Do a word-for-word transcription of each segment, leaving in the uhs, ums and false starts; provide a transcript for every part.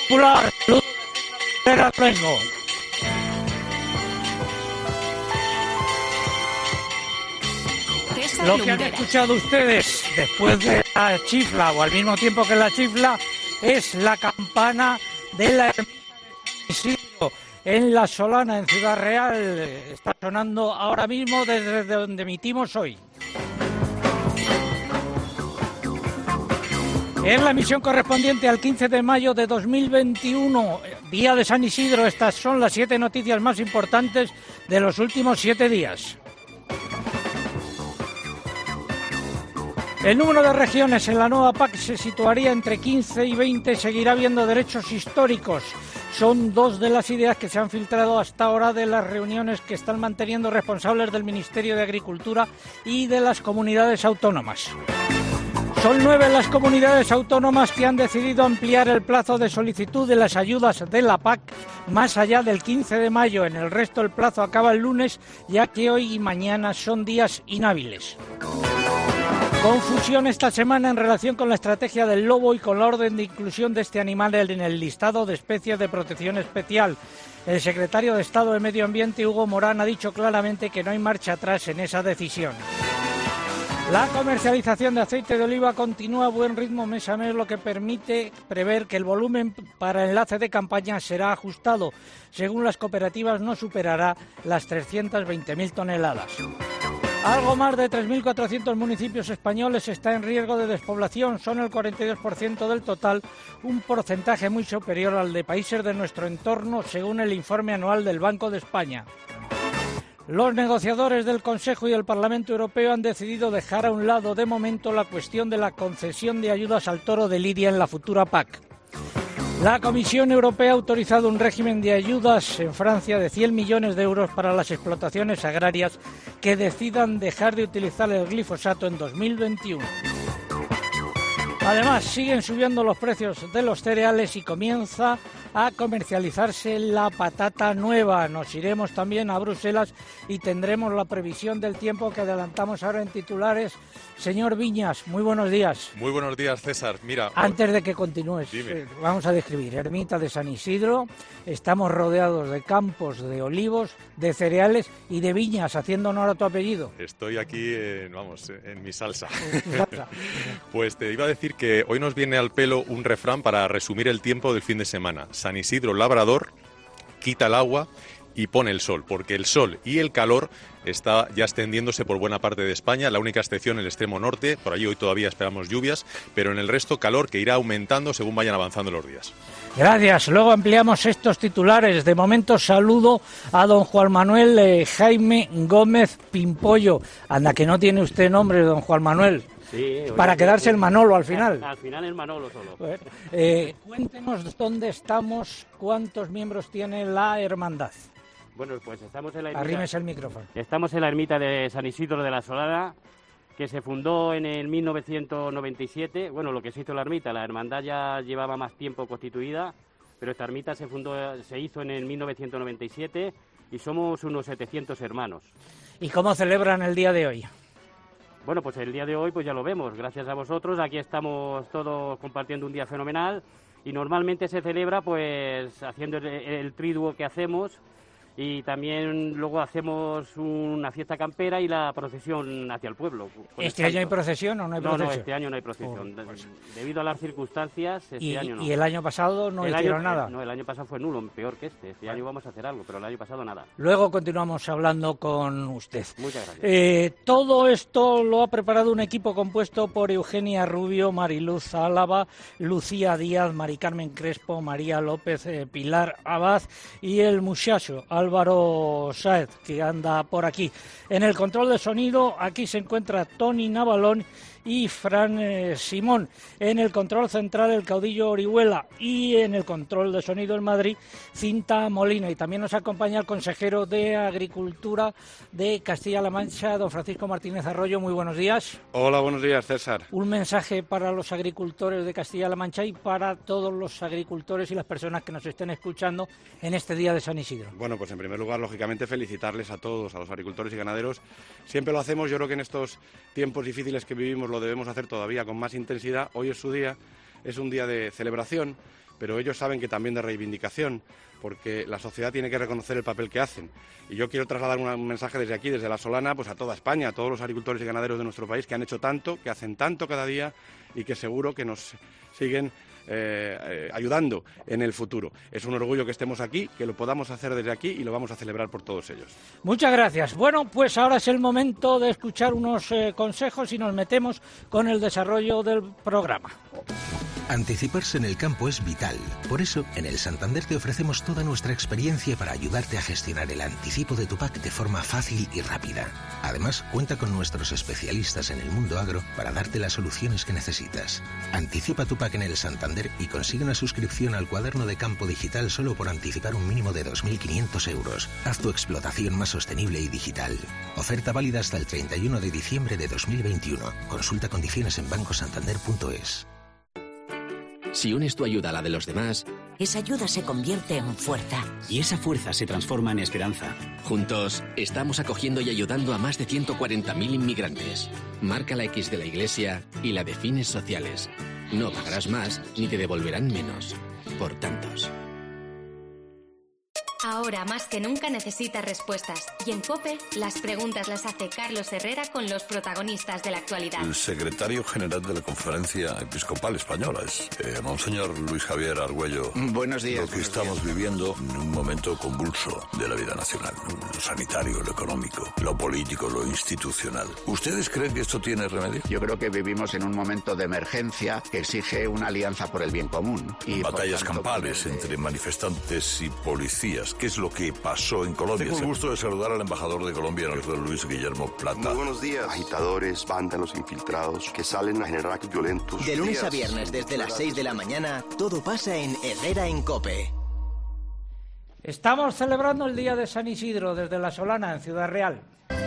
Popular, Herrera Luengo. Lo que han escuchado ustedes después de la chifla o al mismo tiempo que la chifla es la campana de la ermita de San Isidro en La Solana, en Ciudad Real. Está sonando ahora mismo desde donde emitimos hoy. Es la emisión correspondiente al quince de mayo de dos mil veintiuno, día de San Isidro. Estas son las siete noticias más importantes de los últimos siete días. El número de regiones en la nueva P A C se situaría entre quince y veinte, seguirá habiendo derechos históricos. Son dos de las ideas que se han filtrado hasta ahora de las reuniones que están manteniendo responsables del Ministerio de Agricultura y de las comunidades autónomas. Son nueve las comunidades autónomas que han decidido ampliar el plazo de solicitud de las ayudas de la P A C más allá del quince de mayo. En el resto el plazo acaba el lunes, ya que hoy y mañana son días inhábiles. Confusión esta semana en relación con la estrategia del lobo y con la orden de inclusión de este animal en el listado de especies de protección especial. El secretario de Estado de Medio Ambiente, Hugo Morán, ha dicho claramente que no hay marcha atrás en esa decisión. La comercialización de aceite de oliva continúa a buen ritmo mes a mes, lo que permite prever que el volumen para enlace de campaña será ajustado. Según las cooperativas, no superará las trescientas veinte mil toneladas. Algo más de tres mil cuatrocientos municipios españoles están en riesgo de despoblación, son el cuarenta y dos por ciento del total, un porcentaje muy superior al de países de nuestro entorno, según el informe anual del Banco de España. Los negociadores del Consejo y el Parlamento Europeo han decidido dejar a un lado de momento la cuestión de la concesión de ayudas al toro de Lidia en la futura P A C. La Comisión Europea ha autorizado un régimen de ayudas en Francia de cien millones de euros para las explotaciones agrarias que decidan dejar de utilizar el glifosato en dos mil veintiuno. Además, siguen subiendo los precios de los cereales y comienza a comercializarse la patata nueva. Nos iremos también a Bruselas y tendremos la previsión del tiempo que adelantamos ahora en titulares. Señor Viñas, muy buenos días. Muy buenos días, César. Mira, antes de que continúes, eh, vamos a describir ermita de San Isidro. Estamos rodeados de campos de olivos, de cereales y de viñas, haciendo honor a tu apellido. Estoy aquí, en, vamos, en mi salsa. salsa. Pues te iba a decir que hoy nos viene al pelo un refrán para resumir el tiempo del fin de semana. San Isidro Labrador quita el agua y pone el sol, porque el sol y el calor está ya extendiéndose por buena parte de España, la única excepción el extremo norte, por allí hoy todavía esperamos lluvias, pero en el resto calor que irá aumentando según vayan avanzando los días. Gracias, luego ampliamos estos titulares. De momento saludo a don Juan Manuel eh, Jaime Gómez Pimpollo. Anda, que no tiene usted nombre, don Juan Manuel. Sí, para oye, quedarse el Manolo al final. Al final el Manolo solo. Bueno, eh, cuéntenos dónde estamos, cuántos miembros tiene la hermandad. Bueno, pues estamos en la ermita. Arrímese el micrófono. Estamos en la ermita de San Isidro de la Solana, que se fundó en el mil novecientos noventa y siete. Bueno, lo que se hizo la ermita, la hermandad ya llevaba más tiempo constituida, pero esta ermita se fundó, se hizo en el mil novecientos noventa y siete y somos unos setecientos hermanos. ¿Y cómo celebran el día de hoy? Bueno, pues el día de hoy pues ya lo vemos, gracias a vosotros, aquí estamos todos compartiendo un día fenomenal y normalmente se celebra pues haciendo el, el triduo que hacemos y también luego hacemos una fiesta campera y la procesión hacia el pueblo. ¿Este año hay procesión o no hay procesión? No, no, este año no hay procesión. Oh, pues. Debido a las circunstancias, este ¿Y, año no. ¿Y el año pasado no el hicieron año, nada? No, el año pasado fue nulo, peor que este. Este vale. año vamos a hacer algo, pero el año pasado nada. Luego continuamos hablando con usted. Muchas gracias. Eh, todo esto lo ha preparado un equipo compuesto por Eugenia Rubio, Mariluz Álava, Lucía Díaz, Mari Carmen Crespo, María López, eh, Pilar Abad y el muchacho Álvaro Sáez, que anda por aquí. En el control de sonido, aquí se encuentra Tony Navalón y Fran eh, Simón. En el control central, el caudillo Orihuela. Y en el control de sonido en Madrid, Cinta Molina. Y también nos acompaña el consejero de Agricultura de Castilla-La Mancha, don Francisco Martínez Arroyo. Muy buenos días. Hola, buenos días, César. Un mensaje para los agricultores de Castilla-La Mancha y para todos los agricultores y las personas que nos estén escuchando en este día de San Isidro. Bueno, pues en primer lugar, lógicamente, felicitarles a todos, a los agricultores y ganaderos. Siempre lo hacemos, yo creo que en estos tiempos difíciles que vivimos lo debemos hacer todavía con más intensidad. Hoy es su día, es un día de celebración pero ellos saben que también de reivindicación, porque la sociedad tiene que reconocer el papel que hacen. Y yo quiero trasladar un mensaje desde aquí, desde La Solana, pues a toda España, a todos los agricultores y ganaderos de nuestro país que han hecho tanto, que hacen tanto cada día y que seguro que nos siguen eh, eh, ayudando en el futuro. Es un orgullo que estemos aquí, que lo podamos hacer desde aquí y lo vamos a celebrar por todos ellos. Muchas gracias. Bueno, pues ahora es el momento de escuchar unos eh, consejos y nos metemos con el desarrollo del programa. Anticiparse en el campo es vital. Por eso, en el Santander te ofrecemos toda nuestra experiencia para ayudarte a gestionar el anticipo de tu P A C de forma fácil y rápida. Además, cuenta con nuestros especialistas en el mundo agro para darte las soluciones que necesitas. Anticipa tu P A C en el Santander y consigue una suscripción al cuaderno de campo digital solo por anticipar un mínimo de dos mil quinientos euros. Haz tu explotación más sostenible y digital. Oferta válida hasta el treinta y uno de diciembre de dos mil veintiuno. Consulta condiciones en banco santander punto es. Si unes tu ayuda a la de los demás, esa ayuda se convierte en fuerza. Y esa fuerza se transforma en esperanza. Juntos, estamos acogiendo y ayudando a más de ciento cuarenta mil inmigrantes. Marca la X de la Iglesia y la de fines sociales. No pagarás más ni te devolverán menos. Por tantos. Ahora más que nunca necesitas respuestas. Y en COPE, las preguntas las hace Carlos Herrera con los protagonistas de la actualidad. El secretario general de la Conferencia Episcopal Española es eh, Monseñor Luis Javier Argüello. Buenos días. Lo que buenos estamos días. viviendo en un momento convulso de la vida nacional. Lo sanitario, lo económico, lo político, lo institucional. ¿Ustedes creen que esto tiene remedio? Yo creo que vivimos en un momento de emergencia que exige una alianza por el bien común. Y batallas tanto, campales pues, entre manifestantes y policías. ¿Qué es lo que pasó en Colombia? Tengo el gusto de saludar al embajador de Colombia, el doctor Luis Guillermo Plata. Muy buenos días. Agitadores, vándalos, infiltrados que salen a generar actos violentos. De lunes a viernes desde las seis de la mañana, todo pasa en Herrera en COPE. Estamos celebrando el Día de San Isidro desde La Solana, en Ciudad Real.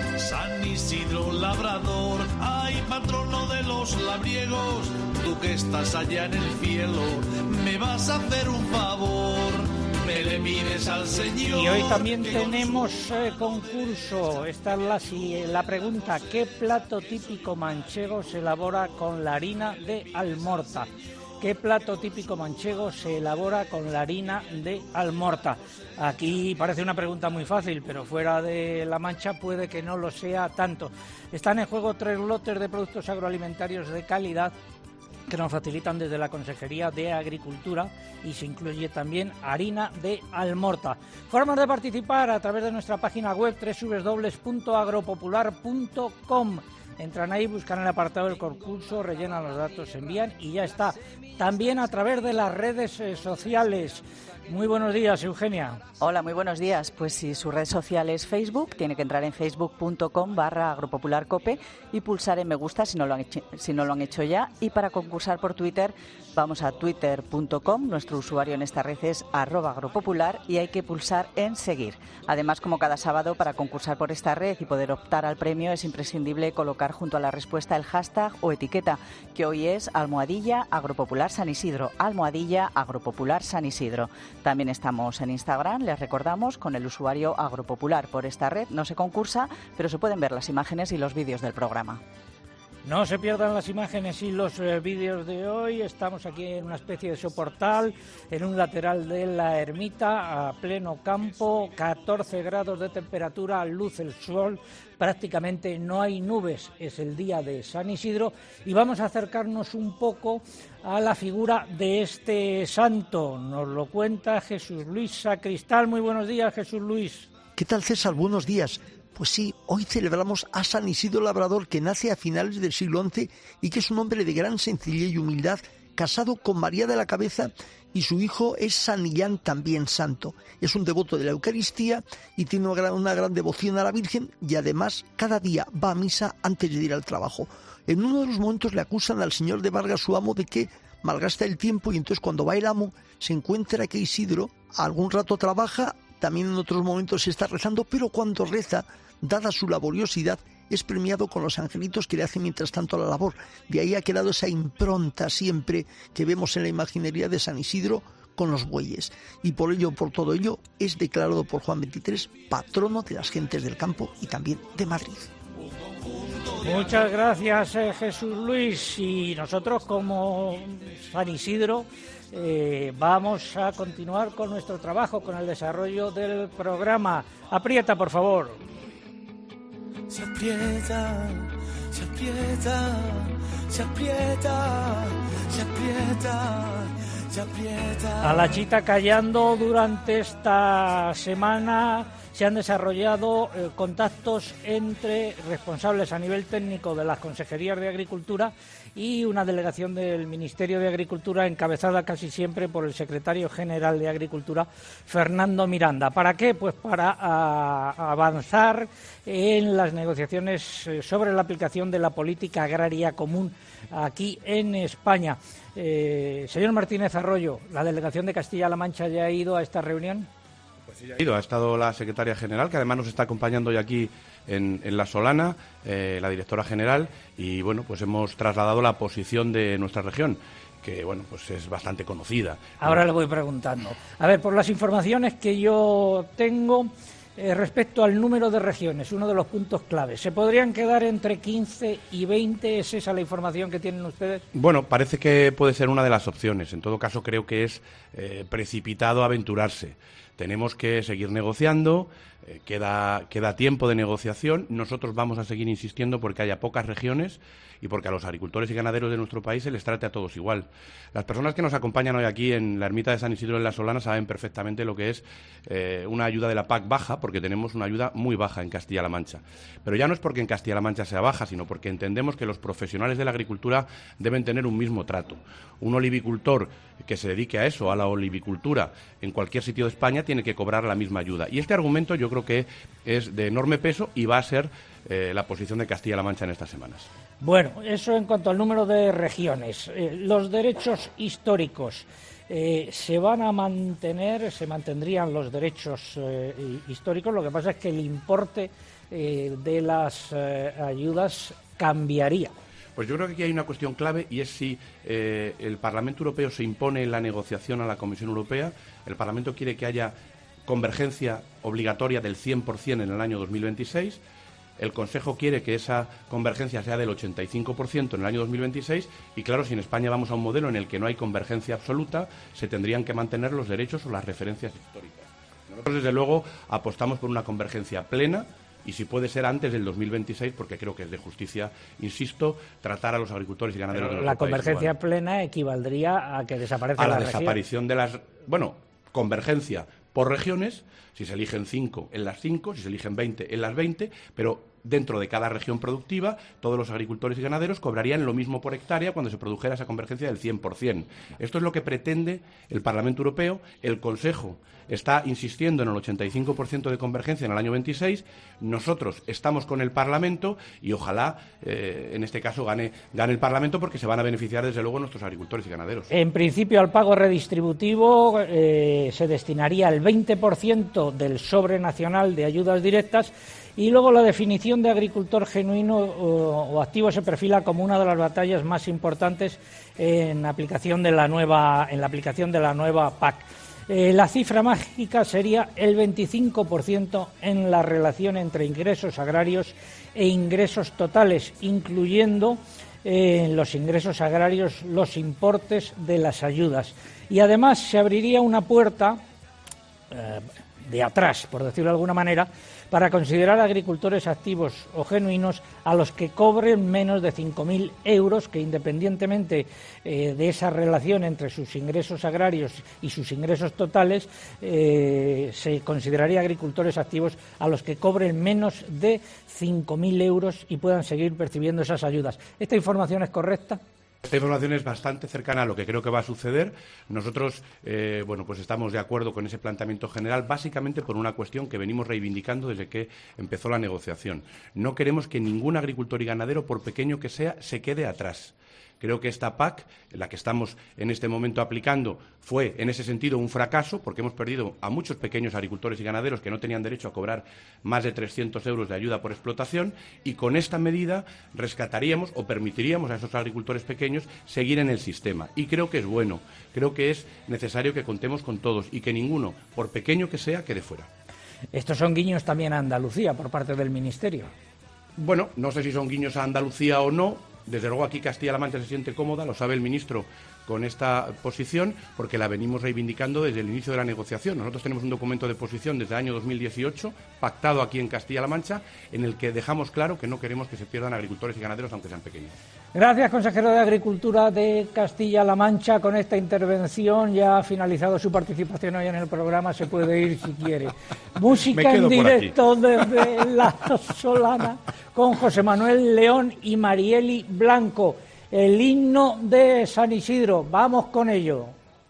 San Isidro Labrador, ay patrono de los labriegos, tú que estás allá en el cielo, me vas a hacer un favor, me le pides al Señor. Y hoy también tenemos eh, concurso. Esta es la, si, la pregunta: ¿qué plato típico manchego se elabora con la harina de almorta? ¿Qué plato típico manchego se elabora con la harina de almorta? Aquí parece una pregunta muy fácil, pero fuera de La Mancha puede que no lo sea tanto. Están en juego tres lotes de productos agroalimentarios de calidad que nos facilitan desde la Consejería de Agricultura y se incluye también harina de almorta. Formas de participar a través de nuestra página web doble u doble u doble u punto agropopular punto com. Entran ahí, buscan el apartado del concurso, rellenan los datos, se envían y ya está. También a través de las redes eh, sociales. Muy buenos días, Eugenia. Hola, muy buenos días. Pues si su red social es Facebook, tiene que entrar en facebook punto com barra agropopularcope y pulsar en me gusta si no lo han hecho, si no lo han hecho ya. Y para concursar por Twitter, vamos a twitter punto com. Nuestro usuario en esta red es arroba agropopular y hay que pulsar en seguir. Además, como cada sábado, para concursar por esta red y poder optar al premio es imprescindible colocar junto a la respuesta el hashtag o etiqueta, que hoy es almohadilla agropopular San Isidro, almohadilla agropopular San Isidro. También estamos en Instagram, les recordamos, con el usuario agropopular. Por esta red no se concursa, pero se pueden ver las imágenes y los vídeos del programa. No se pierdan las imágenes y los eh, vídeos de hoy. Estamos aquí en una especie de soportal, en un lateral de la ermita, a pleno campo, catorce grados de temperatura, luce el sol, prácticamente no hay nubes, es el día de San Isidro y vamos a acercarnos un poco a la figura de este santo. Nos lo cuenta Jesús Luis Sacristán. Muy buenos días, Jesús Luis. ¿Qué tal, César? Buenos días. Pues sí, hoy celebramos a San Isidro Labrador, que nace a finales del siglo once y que es un hombre de gran sencillez y humildad, casado con María de la Cabeza, y su hijo es San Illán, también santo. Es un devoto de la Eucaristía y tiene una gran, una gran devoción a la Virgen y además cada día va a misa antes de ir al trabajo. En uno de los momentos le acusan al señor de Vargas, su amo, de que malgasta el tiempo y entonces cuando va el amo se encuentra que Isidro algún rato trabaja, también en otros momentos se está rezando, pero cuando reza, dada su laboriosidad, es premiado con los angelitos que le hacen mientras tanto la labor. De ahí ha quedado esa impronta siempre que vemos en la imaginería de San Isidro con los bueyes. Y por ello, por todo ello, es declarado por Juan veintitrés patrono de las gentes del campo y también de Madrid. Muchas gracias, eh, Jesús Luis. Y nosotros, como San Isidro, eh, vamos a continuar con nuestro trabajo, con el desarrollo del programa. Aprieta, por favor. Se aprieta, se aprieta, se aprieta, se aprieta, se aprieta. A la chita callando, durante esta semana se han desarrollado eh, contactos entre responsables a nivel técnico de las consejerías de Agricultura y una delegación del Ministerio de Agricultura encabezada casi siempre por el secretario general de Agricultura, Fernando Miranda. ¿Para qué? Pues para a, avanzar en las negociaciones eh, sobre la aplicación de la política agraria común aquí en España. Eh, señor Martínez Arroyo, ¿la delegación de Castilla-La Mancha ya ha ido a esta reunión? Pues sí, ya ha ido. Ha estado la secretaria general, que además nos está acompañando hoy aquí en, en La Solana, eh, la directora general, y bueno, pues hemos trasladado la posición de nuestra región, que bueno, pues es bastante conocida. Ahora le voy preguntando. A ver, por las informaciones que yo tengo eh, respecto al número de regiones, uno de los puntos claves, ¿se podrían quedar entre quince y veinte? ¿Es esa la información que tienen ustedes? Bueno, parece que puede ser una de las opciones. En todo caso, creo que es eh, precipitado aventurarse. Tenemos que seguir negociando, eh, queda, queda tiempo de negociación. Nosotros vamos a seguir insistiendo porque haya pocas regiones y porque a los agricultores y ganaderos de nuestro país se les trate a todos igual. Las personas que nos acompañan hoy aquí en la ermita de San Isidro en La Solana saben perfectamente lo que es eh, una ayuda de la P A C baja, porque tenemos una ayuda muy baja en Castilla-La Mancha. Pero ya no es porque en Castilla-La Mancha sea baja, sino porque entendemos que los profesionales de la agricultura deben tener un mismo trato. Un olivicultor que se dedique a eso, a la olivicultura, en cualquier sitio de España, tiene que cobrar la misma ayuda. Y este argumento yo creo que es de enorme peso y va a ser eh, la posición de Castilla-La Mancha en estas semanas. Bueno, eso en cuanto al número de regiones. Eh, los derechos históricos, eh, ¿se van a mantener, se mantendrían los derechos eh, históricos? Lo que pasa es que el importe eh, de las eh, ayudas cambiaría. Pues yo creo que aquí hay una cuestión clave y es si eh, el Parlamento Europeo se impone en la negociación a la Comisión Europea. El Parlamento quiere que haya convergencia obligatoria del cien por ciento en el año dos mil veintiséis. El Consejo quiere que esa convergencia sea del ochenta y cinco por ciento en el año dos mil veintiséis y, claro, si en España vamos a un modelo en el que no hay convergencia absoluta, se tendrían que mantener los derechos o las referencias históricas. Nosotros, desde luego, apostamos por una convergencia plena y si puede ser antes del dos mil veintiséis, porque creo que es de justicia, insisto, tratar a los agricultores y ganaderos Pero de la nuestro país convergencia igual. plena equivaldría a que desaparezca a la, la desaparición región. de las... Bueno, convergencia por regiones, si se eligen cinco en las cinco, si se eligen veinte en las veinte, pero dentro de cada región productiva, todos los agricultores y ganaderos cobrarían lo mismo por hectárea cuando se produjera esa convergencia del cien por ciento. Esto es lo que pretende el Parlamento Europeo. El Consejo está insistiendo en el ochenta y cinco por ciento de convergencia en el año veintiséis. Nosotros estamos con el Parlamento y ojalá, eh, en este caso, gane, gane el Parlamento porque se van a beneficiar, desde luego, nuestros agricultores y ganaderos. En principio, al pago redistributivo eh, se destinaría el veinte por ciento del sobre nacional de ayudas directas. Y luego la definición de agricultor genuino o, o activo se perfila como una de las batallas más importantes en aplicación de la nueva, en la aplicación de la nueva P A C. Eh, la cifra mágica sería el veinticinco por ciento en la relación entre ingresos agrarios e ingresos totales, incluyendo eh, en los ingresos agrarios los importes de las ayudas. Y además se abriría una puerta eh, de atrás, por decirlo de alguna manera, para considerar agricultores activos o genuinos a los que cobren menos de cinco mil euros, que independientemente eh, de esa relación entre sus ingresos agrarios y sus ingresos totales, eh, se consideraría agricultores activos a los que cobren menos de cinco mil euros y puedan seguir percibiendo esas ayudas. ¿Esta información es correcta? Esta información es bastante cercana a lo que creo que va a suceder. Nosotros, eh, bueno, pues estamos de acuerdo con ese planteamiento general, básicamente por una cuestión que venimos reivindicando desde que empezó la negociación. No queremos que ningún agricultor y ganadero, por pequeño que sea, se quede atrás. Creo que esta P A C, la que estamos en este momento aplicando, fue en ese sentido un fracaso porque hemos perdido a muchos pequeños agricultores y ganaderos que no tenían derecho a cobrar más de trescientos euros de ayuda por explotación y con esta medida rescataríamos o permitiríamos a esos agricultores pequeños seguir en el sistema. Y creo que es bueno, creo que es necesario que contemos con todos y que ninguno, por pequeño que sea, quede fuera. Estos son guiños también a Andalucía por parte del Ministerio. Bueno, no sé si son guiños a Andalucía o no. Desde luego aquí Castilla-La Mancha se siente cómoda, lo sabe el ministro, con esta posición, porque la venimos reivindicando desde el inicio de la negociación. Nosotros tenemos un documento de posición desde el año dos mil dieciocho, pactado aquí en Castilla-La Mancha, en el que dejamos claro que no queremos que se pierdan agricultores y ganaderos, aunque sean pequeños. Gracias, consejero de Agricultura de Castilla-La Mancha. Con esta intervención ya ha finalizado su participación hoy en el programa, se puede ir si quiere. Música en directo desde La Solana con José Manuel León y Marieli Blanco. El himno de San Isidro. Vamos con ello.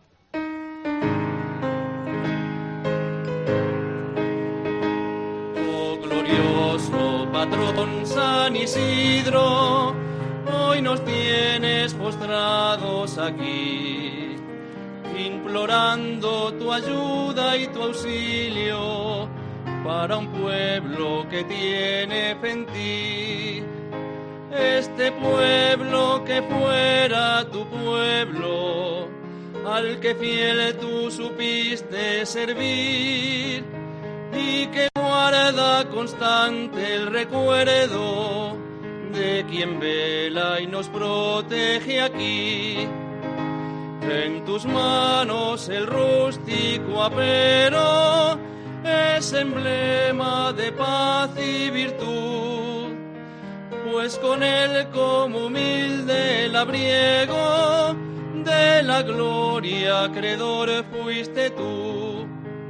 Oh glorioso patrón San Isidro, hoy nos tienes postrados aquí, implorando tu ayuda y tu auxilio para un pueblo que tiene fe en ti. Este pueblo que fuera tu pueblo, al que fiel tú supiste servir, y que guarda constante el recuerdo de quien vela y nos protege aquí. En tus manos el rústico apero es emblema de paz y virtud, pues con él como humilde labriego de la gloria acreedor fuiste tú,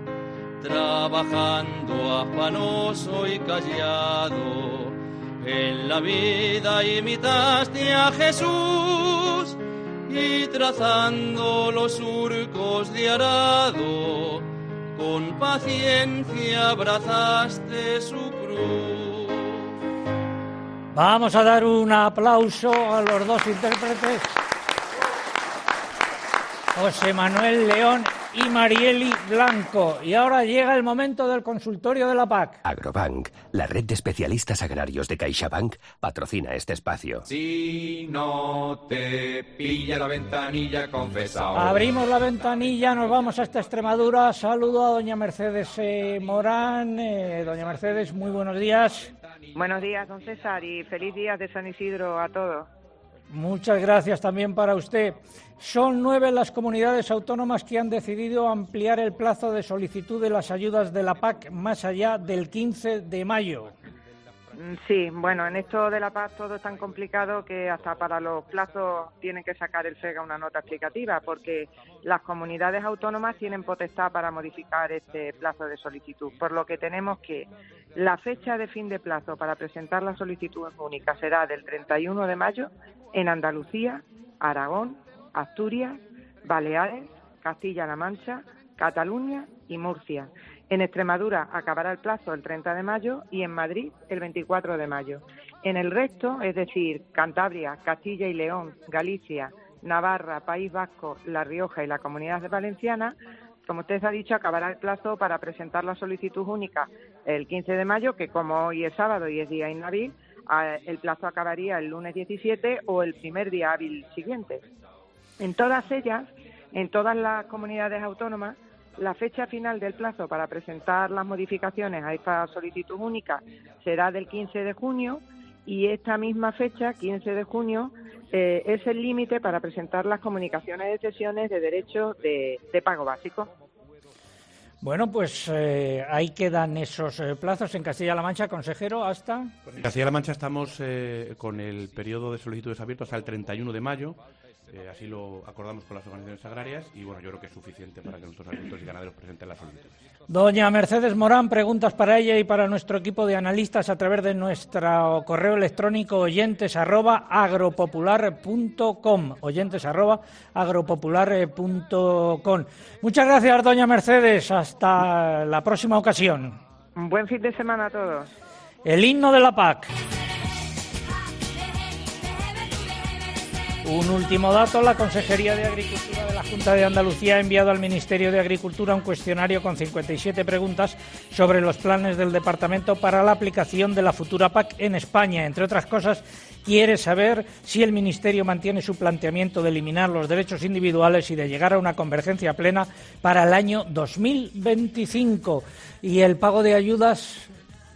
trabajando afanoso y callado en la vida imitaste a Jesús y trazando los surcos de arado con paciencia abrazaste su cruz. Vamos a dar un aplauso a los dos intérpretes, José Manuel León y Marieli Blanco. Y ahora llega el momento del consultorio de la P A C. Agrobank, la red de especialistas agrarios de CaixaBank, patrocina este espacio. Si no te pilla la ventanilla, confesao. Abrimos la ventanilla, nos vamos hasta Extremadura. Saludo a doña Mercedes eh, Morán. Eh, doña Mercedes, muy buenos días. Buenos días, don César, y feliz día de San Isidro a todos. Muchas gracias también para usted. Son nueve las comunidades autónomas que han decidido ampliar el plazo de solicitud de las ayudas de la P A C más allá del quince de mayo. Sí, bueno, en esto de la P A C todo es tan complicado que hasta para los plazos tienen que sacar el FEGA una nota explicativa, porque las comunidades autónomas tienen potestad para modificar este plazo de solicitud, por lo que tenemos que la fecha de fin de plazo para presentar la solicitud única será del treinta y uno de mayo en Andalucía, Aragón, Asturias, Baleares, Castilla-La Mancha, Cataluña y Murcia. En Extremadura acabará el plazo el treinta de mayo y en Madrid el veinticuatro de mayo. En el resto, es decir, Cantabria, Castilla y León, Galicia, Navarra, País Vasco, La Rioja y la Comunidad Valenciana, como usted ha dicho, acabará el plazo para presentar la solicitud única el quince de mayo, que como hoy es sábado y es día inhábil, el plazo acabaría el lunes diecisiete o el primer día hábil siguiente. En todas ellas, en todas las comunidades autónomas, la fecha final del plazo para presentar las modificaciones a esta solicitud única será del quince de junio y esta misma fecha, quince de junio, eh, es el límite para presentar las comunicaciones de cesiones de derechos de, de pago básico. Bueno, pues eh, ahí quedan esos eh, plazos. En Castilla-La Mancha, consejero, hasta... En Castilla-La Mancha estamos eh, con el periodo de solicitudes abierto hasta el treinta y uno de mayo. Eh, así lo acordamos con las organizaciones agrarias y bueno, yo creo que es suficiente para que nuestros agricultores y ganaderos presenten las solicitudes. Doña Mercedes Morán, preguntas para ella y para nuestro equipo de analistas a través de nuestro correo electrónico oyentes arroba agropopular punto com, oyentes arroba agropopular punto com. Muchas gracias, doña Mercedes. Hasta la próxima ocasión. Un buen fin de semana a todos. El himno de la P A C. Un último dato, la Consejería de Agricultura de la Junta de Andalucía ha enviado al Ministerio de Agricultura un cuestionario con cincuenta y siete preguntas sobre los planes del Departamento para la aplicación de la futura P A C en España. Entre otras cosas, quiere saber si el Ministerio mantiene su planteamiento de eliminar los derechos individuales y de llegar a una convergencia plena para el año dos mil veinticinco. Y el pago de ayudas...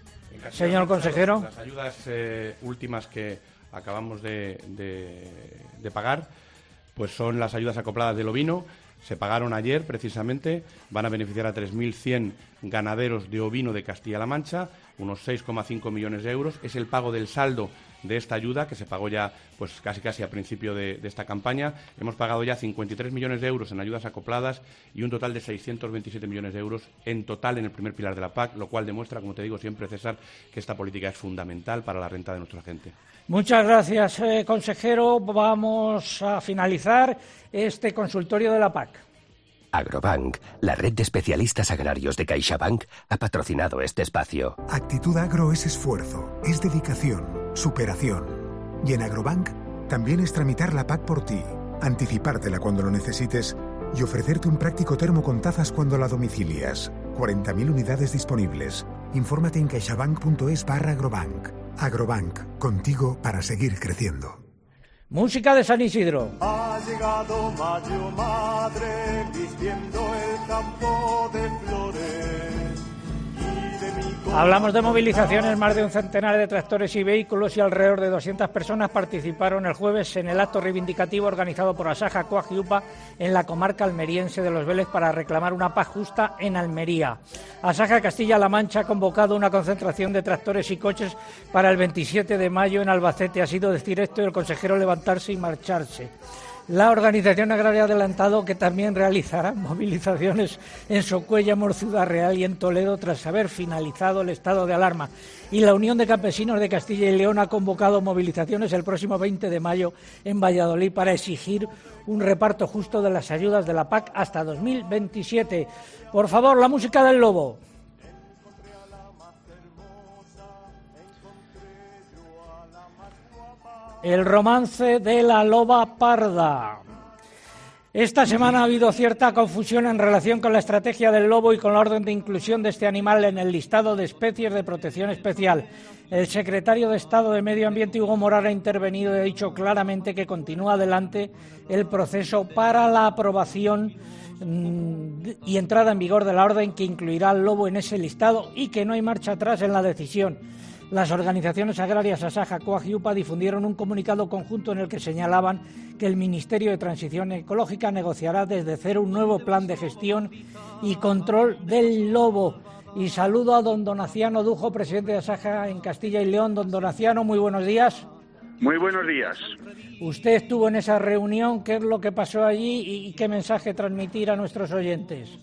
Señor consejero. Las ayudas eh, últimas que acabamos de, de, de pagar, pues son las ayudas acopladas del ovino. Se pagaron ayer, precisamente, van a beneficiar a tres mil cien ganaderos de ovino de Castilla-La Mancha, unos seis coma cinco millones de euros. Es el pago del saldo de esta ayuda, que se pagó ya pues casi casi a principio de, de esta campaña. Hemos pagado ya cincuenta y tres millones de euros en ayudas acopladas y un total de seiscientos veintisiete millones de euros en total en el primer pilar de la P A C, lo cual demuestra, como te digo siempre, César, que esta política es fundamental para la renta de nuestra gente. Muchas gracias, eh, consejero. Vamos a finalizar este consultorio de la P A C. Agrobank, la red de especialistas agrarios de CaixaBank, ha patrocinado este espacio. Actitud Agro es esfuerzo, es dedicación, superación. Y en Agrobank también es tramitar la P A C por ti, anticipártela cuando lo necesites y ofrecerte un práctico termo con tazas cuando la domicilias. cuarenta mil unidades disponibles. Infórmate en caixabank.es barra Agrobank. Agrobank, contigo para seguir creciendo. Música de San Isidro. Ha llegado mayo, madre, vistiendo el campo de flores. Y de mi Hablamos de movilizaciones. Más de un centenar de tractores y vehículos y alrededor de doscientas personas participaron el jueves en el acto reivindicativo organizado por Asaja Coag y UPA en la comarca almeriense de Los Vélez para reclamar una paz justa en Almería. Asaja Castilla-La Mancha ha convocado una concentración de tractores y coches para el veintisiete de mayo en Albacete. Ha sido decir esto y el consejero levantarse y marcharse. La organización agraria ha adelantado que también realizará movilizaciones en Socuéllamos, Ciudad Real y en Toledo tras haber finalizado el estado de alarma. Y la Unión de Campesinos de Castilla y León ha convocado movilizaciones el próximo veinte de mayo en Valladolid para exigir un reparto justo de las ayudas de la P A C hasta dos mil veintisiete. Por favor, la música del lobo. El romance de la loba parda. Esta semana ha habido cierta confusión en relación con la estrategia del lobo y con la orden de inclusión de este animal en el listado de especies de protección especial. El secretario de Estado de Medio Ambiente, Hugo Morán, ha intervenido y ha dicho claramente que continúa adelante el proceso para la aprobación y entrada en vigor de la orden que incluirá al lobo en ese listado y que no hay marcha atrás en la decisión. Las organizaciones agrarias Asaja, Coag y UPA difundieron un comunicado conjunto en el que señalaban que el Ministerio de Transición Ecológica negociará desde cero un nuevo plan de gestión y control del lobo. Y saludo a don Donaciano Dujo, presidente de Asaja en Castilla y León. Don Donaciano, muy buenos días. Muy buenos días. Usted estuvo en esa reunión. ¿Qué es lo que pasó allí y qué mensaje transmitir a nuestros oyentes?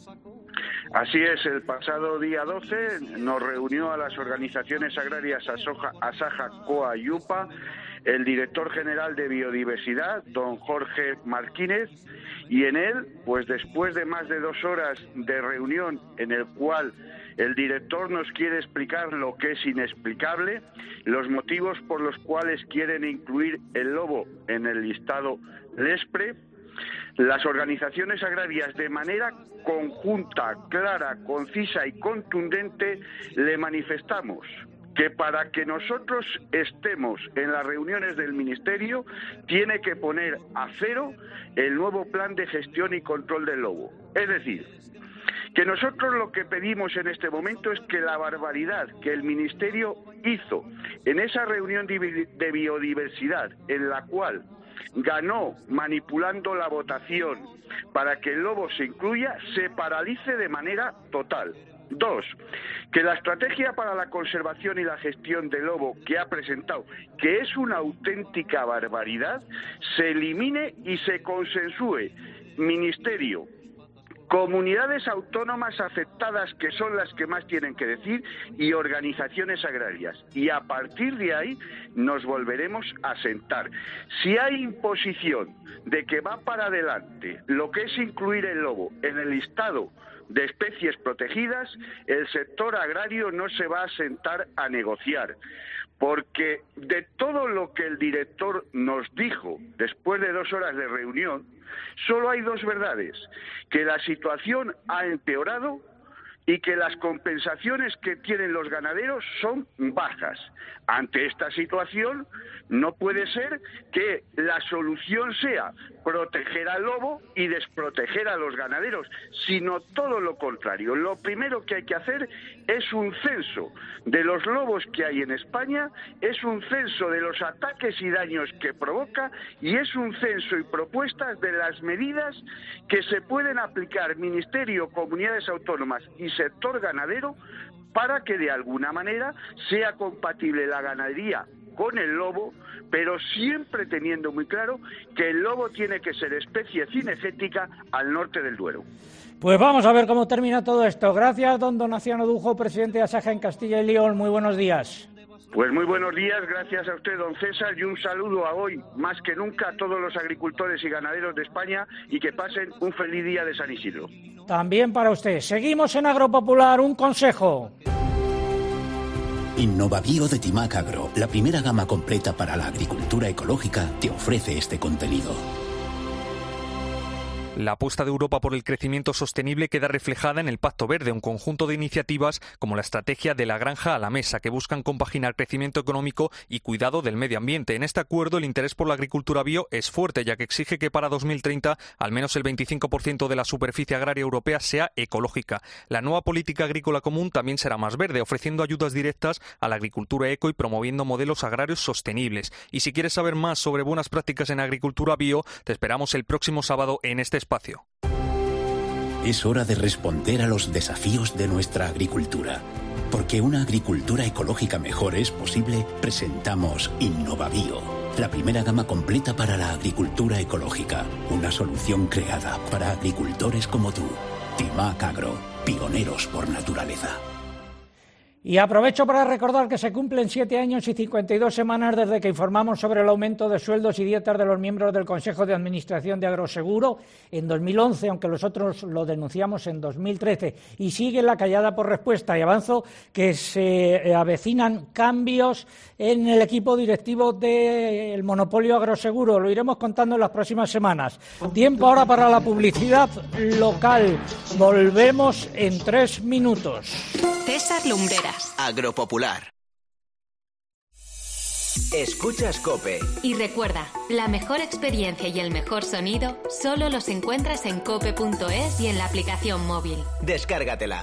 Así es, el pasado día doce nos reunió a las organizaciones agrarias Asoja, Asaja, Coag y UPA el director general de Biodiversidad, don Jorge Martínez, y en él, pues después de más de dos horas de reunión en el cual el director nos quiere explicar lo que es inexplicable, los motivos por los cuales quieren incluir el lobo en el listado LESPRE, las organizaciones agrarias de manera conjunta, clara, concisa y contundente le manifestamos que para que nosotros estemos en las reuniones del Ministerio tiene que poner a cero el nuevo plan de gestión y control del lobo. Es decir, que nosotros lo que pedimos en este momento es que la barbaridad que el Ministerio hizo en esa reunión de biodiversidad en la cual ganó manipulando la votación para que el lobo se incluya, se paralice de manera total. Dos, que la estrategia para la conservación y la gestión del lobo que ha presentado, que es una auténtica barbaridad, se elimine y se consensúe Ministerio, comunidades autónomas afectadas, que son las que más tienen que decir, y organizaciones agrarias. Y a partir de ahí nos volveremos a sentar. Si hay imposición de que va para adelante lo que es incluir el lobo en el listado de especies protegidas, el sector agrario no se va a sentar a negociar. Porque de todo lo que el director nos dijo después de dos horas de reunión, solo hay dos verdades: que la situación ha empeorado y que las compensaciones que tienen los ganaderos son bajas. Ante esta situación, no puede ser que la solución sea proteger al lobo y desproteger a los ganaderos, sino todo lo contrario. Lo primero que hay que hacer es un censo de los lobos que hay en España, es un censo de los ataques y daños que provoca y es un censo y propuestas de las medidas que se pueden aplicar Ministerio, comunidades autónomas y sector ganadero para que de alguna manera sea compatible la ganadería con el lobo, pero siempre teniendo muy claro que el lobo tiene que ser especie cinegética al norte del Duero. Pues vamos a ver cómo termina todo esto. Gracias, don Donaciano Dujo, presidente de Asaja en Castilla y León. Muy buenos días. Pues muy buenos días, gracias a usted, don César, y un saludo a hoy, más que nunca, a todos los agricultores y ganaderos de España y que pasen un feliz día de San Isidro. También para usted. Seguimos en Agropopular, un consejo. InnovaBio de Timac Agro, la primera gama completa para la agricultura ecológica, te ofrece este contenido. La apuesta de Europa por el crecimiento sostenible queda reflejada en el Pacto Verde, un conjunto de iniciativas como la estrategia de la granja a la mesa, que buscan compaginar crecimiento económico y cuidado del medio ambiente. En este acuerdo, el interés por la agricultura bio es fuerte, ya que exige que para dos mil treinta al menos el veinticinco por ciento de la superficie agraria europea sea ecológica. La nueva política agrícola común también será más verde, ofreciendo ayudas directas a la agricultura eco y promoviendo modelos agrarios sostenibles. Y si quieres saber más sobre buenas prácticas en agricultura bio, te esperamos el próximo sábado en este espacio. Es hora de responder a los desafíos de nuestra agricultura. Porque una agricultura ecológica mejor es posible, presentamos InnovaBio, la primera gama completa para la agricultura ecológica. Una solución creada para agricultores como tú. Timac Agro, pioneros por naturaleza. Y aprovecho para recordar que se cumplen siete años y cincuenta y dos semanas desde que informamos sobre el aumento de sueldos y dietas de los miembros del Consejo de Administración de Agroseguro en dos mil once, aunque nosotros lo denunciamos en dos mil trece. Y sigue la callada por respuesta. Y avanzo que se avecinan cambios en el equipo directivo del monopolio Agroseguro. Lo iremos contando en las próximas semanas. Tiempo ahora para la publicidad local. Volvemos en tres minutos. César Lumbreras. Agropopular. Escuchas COPE. Y recuerda, la mejor experiencia y el mejor sonido solo los encuentras en cope punto es y en la aplicación móvil. Descárgatela.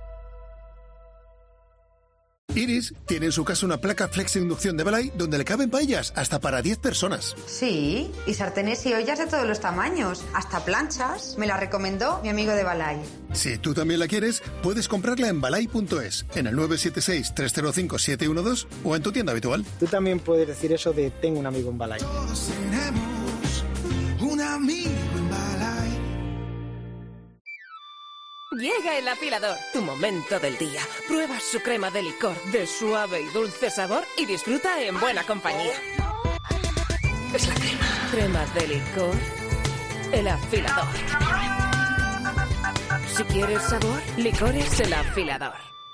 Iris tiene en su casa una placa flex inducción de Balay donde le caben paellas hasta para diez personas. Sí, y sartenes y ollas de todos los tamaños, hasta planchas. Me la recomendó mi amigo de Balay. Si tú también la quieres, puedes comprarla en balay punto es, en el nueve siete seis, tres cero cinco, siete uno dos o en tu tienda habitual. Tú también puedes decir eso de tengo un amigo en Balay. Todos tenemos un amigo en Balay. Llega el afilador, tu momento del día. Prueba su crema de licor de suave y dulce sabor y disfruta en buena compañía. Es la crema. Crema de licor, el afilador. Si quieres sabor, licores el afilador.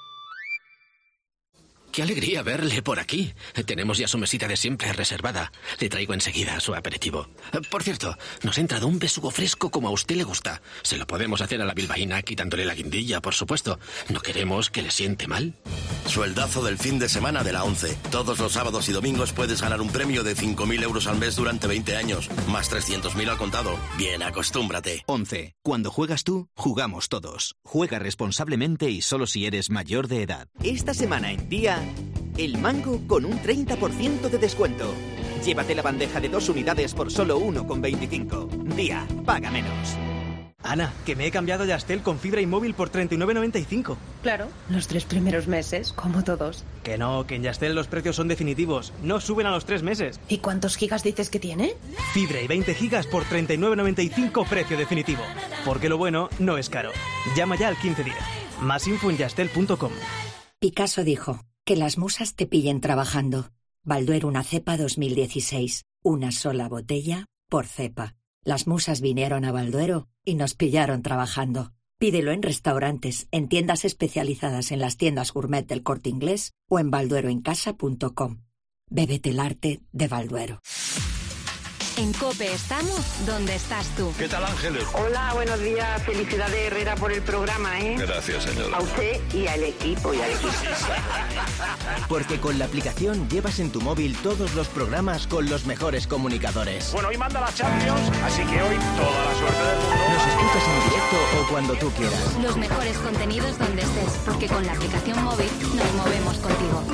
¡Qué alegría verle por aquí! Tenemos ya su mesita de siempre reservada. Le traigo enseguida su aperitivo. Por cierto, nos ha entrado un besugo fresco como a usted le gusta. Se lo podemos hacer a la bilbaína quitándole la guindilla, por supuesto. No queremos que le siente mal. Sueldazo del fin de semana de la ONCE. Todos los sábados y domingos puedes ganar un premio de cinco mil euros al mes durante veinte años. Más trescientos mil al contado. Bien, acostúmbrate. ONCE. Cuando juegas tú, jugamos todos. Juega responsablemente y solo si eres mayor de edad. Esta semana en Día, el mango con un treinta por ciento de descuento. Llévate la bandeja de dos unidades por solo uno con veinticinco. Día, paga menos. Ana, que me he cambiado de Astel con fibra y móvil por treinta y nueve noventa y cinco. Claro, los tres primeros meses, como todos. Que no, que en Yastel los precios son definitivos. No suben a los tres meses. ¿Y cuántos gigas dices que tiene? Fibra y veinte gigas por treinta y nueve noventa y cinco, precio definitivo. Porque lo bueno no es caro. Llama ya al quince diez. Más info en yastel punto com. Picasso dijo: que las musas te pillen trabajando. Balduero una cepa dos mil dieciséis. Una sola botella por cepa. Las musas vinieron a Balduero y nos pillaron trabajando. Pídelo en restaurantes, en tiendas especializadas en las tiendas gourmet del Corte Inglés o en balduero en casa punto com. Bébete el arte de Balduero. En COPE estamos donde estás tú. ¿Qué tal, Ángeles? Hola, buenos días. Felicidades, Herrera, por el programa, ¿eh? Gracias, señora. A usted y al equipo, y al equipo. Porque con la aplicación llevas en tu móvil todos los programas con los mejores comunicadores. Bueno, hoy manda la Champions, así que hoy toda la suerte del mundo. Nos escuchas en directo o cuando tú quieras. Los mejores contenidos donde estés, porque con la aplicación móvil nos movemos contigo.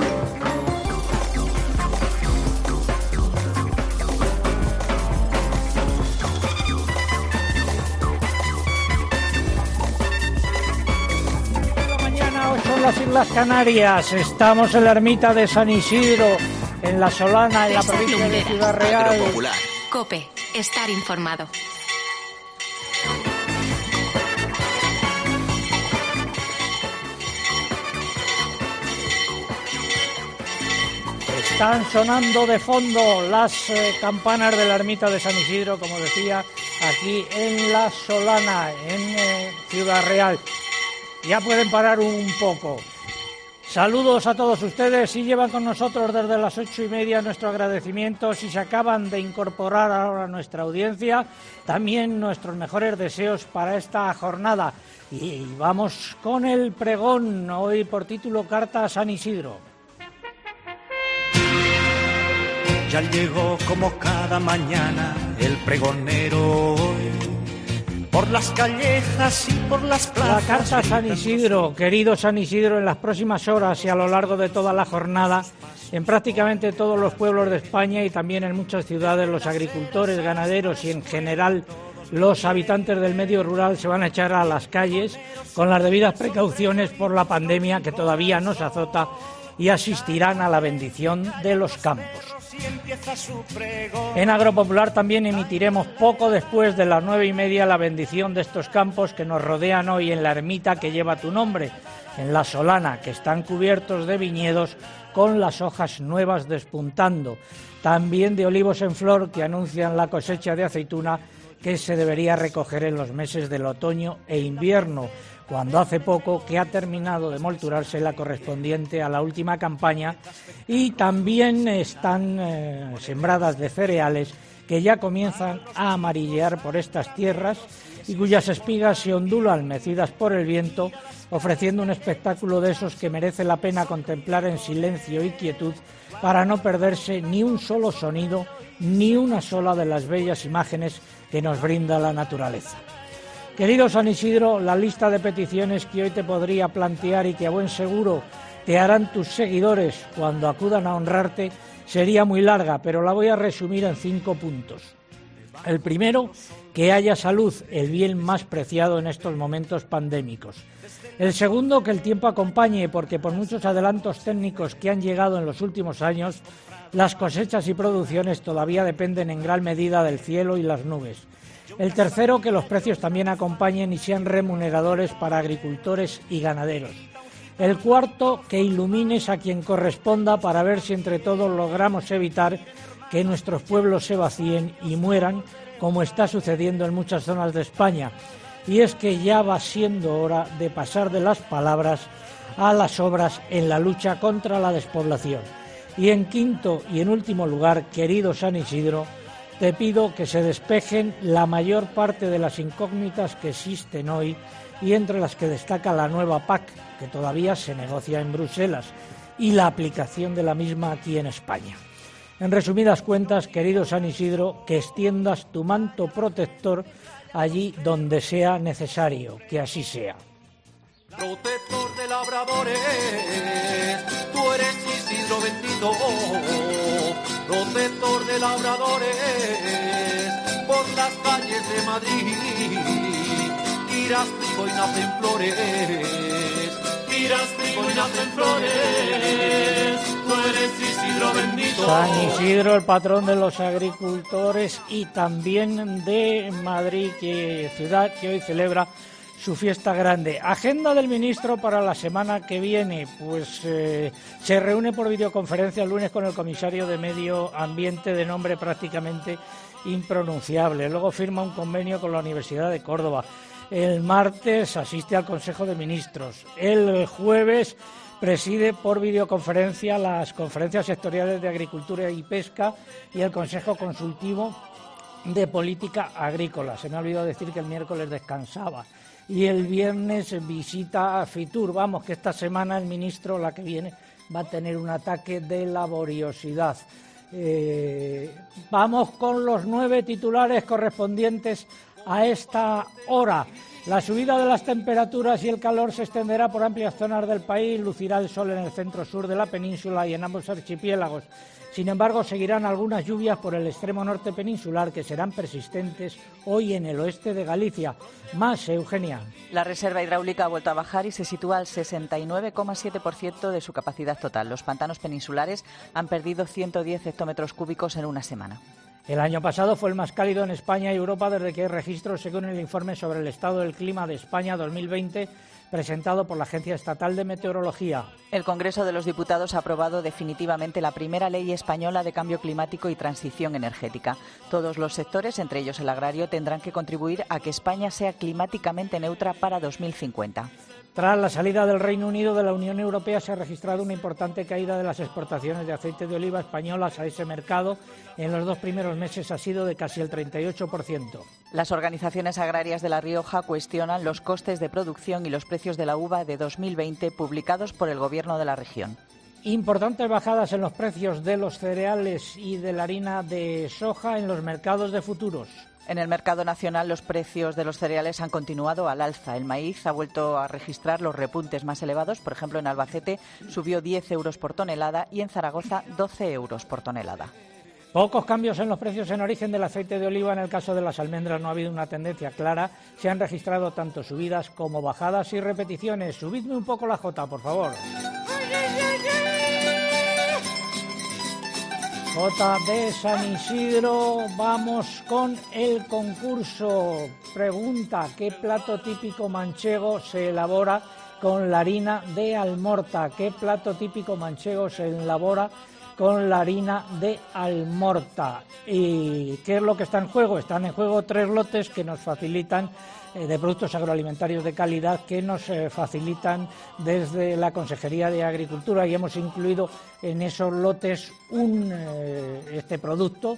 Son las Islas Canarias, estamos en la ermita de San Isidro, en La Solana, en la provincia de Ciudad Real. COPE, estar informado. Están sonando de fondo las eh, campanas de la ermita de San Isidro, como decía, aquí en La Solana, en eh, Ciudad Real. Ya pueden parar un poco. Saludos a todos ustedes. Si llevan con nosotros desde las ocho y media nuestro agradecimiento, si se acaban de incorporar ahora a nuestra audiencia, también nuestros mejores deseos para esta jornada. Y vamos con el pregón, hoy por título Carta a San Isidro. Ya llegó como cada mañana el pregonero hoy. Por las callejas y por las plazas. La carta a San Isidro, querido San Isidro, en las próximas horas y a lo largo de toda la jornada, en prácticamente todos los pueblos de España y también en muchas ciudades, los agricultores, ganaderos y en general los habitantes del medio rural se van a echar a las calles con las debidas precauciones por la pandemia que todavía nos azota y asistirán a la bendición de los campos. En Agropopular también emitiremos poco después de las nueve y media la bendición de estos campos que nos rodean hoy en la ermita que lleva tu nombre, en La Solana, que están cubiertos de viñedos con las hojas nuevas despuntando, también de olivos en flor que anuncian la cosecha de aceituna que se debería recoger en los meses del otoño e invierno, cuando hace poco que ha terminado de molturarse la correspondiente a la última campaña, y también están eh, sembradas de cereales que ya comienzan a amarillear por estas tierras y cuyas espigas se ondulan mecidas por el viento, ofreciendo un espectáculo de esos que merece la pena contemplar en silencio y quietud para no perderse ni un solo sonido, ni una sola de las bellas imágenes que nos brinda la naturaleza. Querido San Isidro, la lista de peticiones que hoy te podría plantear y que a buen seguro te harán tus seguidores cuando acudan a honrarte sería muy larga, pero la voy a resumir en cinco puntos. El primero, que haya salud, el bien más preciado en estos momentos pandémicos. El segundo, que el tiempo acompañe, porque por muchos adelantos técnicos que han llegado en los últimos años, las cosechas y producciones todavía dependen en gran medida del cielo y las nubes. El tercero, que los precios también acompañen y sean remuneradores para agricultores y ganaderos. El cuarto, que ilumines a quien corresponda para ver si entre todos logramos evitar que nuestros pueblos se vacíen y mueran, como está sucediendo en muchas zonas de España. Y es que ya va siendo hora de pasar de las palabras a las obras en la lucha contra la despoblación. Y en quinto y en último lugar, querido San Isidro, te pido que se despejen la mayor parte de las incógnitas que existen hoy y entre las que destaca la nueva P A C, que todavía se negocia en Bruselas, y la aplicación de la misma aquí en España. En resumidas cuentas, querido San Isidro, que extiendas tu manto protector allí donde sea necesario, que así sea. Protector de labradores, tú eres Isidro bendito, protector de labradores, por las calles de Madrid, tiras trigo y nacen flores, tiras trigo y nacen flores, tú eres Isidro bendito. San Isidro, el patrón de los agricultores y también de Madrid, que ciudad que hoy celebra su fiesta grande. Agenda del ministro para la semana que viene, pues eh, se reúne por videoconferencia el lunes con el comisario de Medio Ambiente de nombre prácticamente impronunciable. Luego firma un convenio con la Universidad de Córdoba. El martes asiste al Consejo de Ministros. El jueves preside por videoconferencia las conferencias sectoriales de Agricultura y Pesca y el Consejo Consultivo de Política Agrícola. Se me ha olvidado decir que el miércoles descansaba. Y el viernes visita a Fitur. Vamos, que esta semana el ministro, la que viene, va a tener un ataque de laboriosidad. Eh, vamos con los nueve titulares correspondientes a esta hora. La subida de las temperaturas y el calor se extenderá por amplias zonas del país, lucirá el sol en el centro-sur de la península y en ambos archipiélagos. Sin embargo, seguirán algunas lluvias por el extremo norte peninsular que serán persistentes hoy en el oeste de Galicia. Más, Eugenia. La reserva hidráulica ha vuelto a bajar y se sitúa al sesenta y nueve coma siete por ciento de su capacidad total. Los pantanos peninsulares han perdido ciento diez hectómetros cúbicos en una semana. El año pasado fue el más cálido en España y Europa desde que hay registros, según el informe sobre el estado del clima de España dos mil veinte, presentado por la Agencia Estatal de Meteorología. El Congreso de los Diputados ha aprobado definitivamente la primera ley española de cambio climático y transición energética. Todos los sectores, entre ellos el agrario, tendrán que contribuir a que España sea climáticamente neutra para dos mil cincuenta. Tras la salida del Reino Unido de la Unión Europea se ha registrado una importante caída de las exportaciones de aceite de oliva españolas a ese mercado. En los dos primeros meses ha sido de casi el treinta y ocho por ciento. Las organizaciones agrarias de La Rioja cuestionan los costes de producción y los precios de la uva de dos mil veinte publicados por el Gobierno de la región. Importantes bajadas en los precios de los cereales y de la harina de soja en los mercados de futuros. En el mercado nacional los precios de los cereales han continuado al alza. El maíz ha vuelto a registrar los repuntes más elevados. Por ejemplo, en Albacete subió diez euros por tonelada y en Zaragoza doce euros por tonelada. Pocos cambios en los precios en origen del aceite de oliva. En el caso de las almendras no ha habido una tendencia clara. Se han registrado tanto subidas como bajadas y repeticiones. Subidme un poco la jota, por favor. Jota de San Isidro. Vamos con el concurso. Pregunta: ¿qué plato típico manchego se elabora con la harina de almorta? ¿Qué plato típico manchego se elabora con la harina de almorta? ¿Y qué es lo que está en juego? Están en juego tres lotes que nos facilitan eh, de productos agroalimentarios de calidad que nos eh, facilitan desde la Consejería de Agricultura, y hemos incluido en esos lotes un eh, este producto,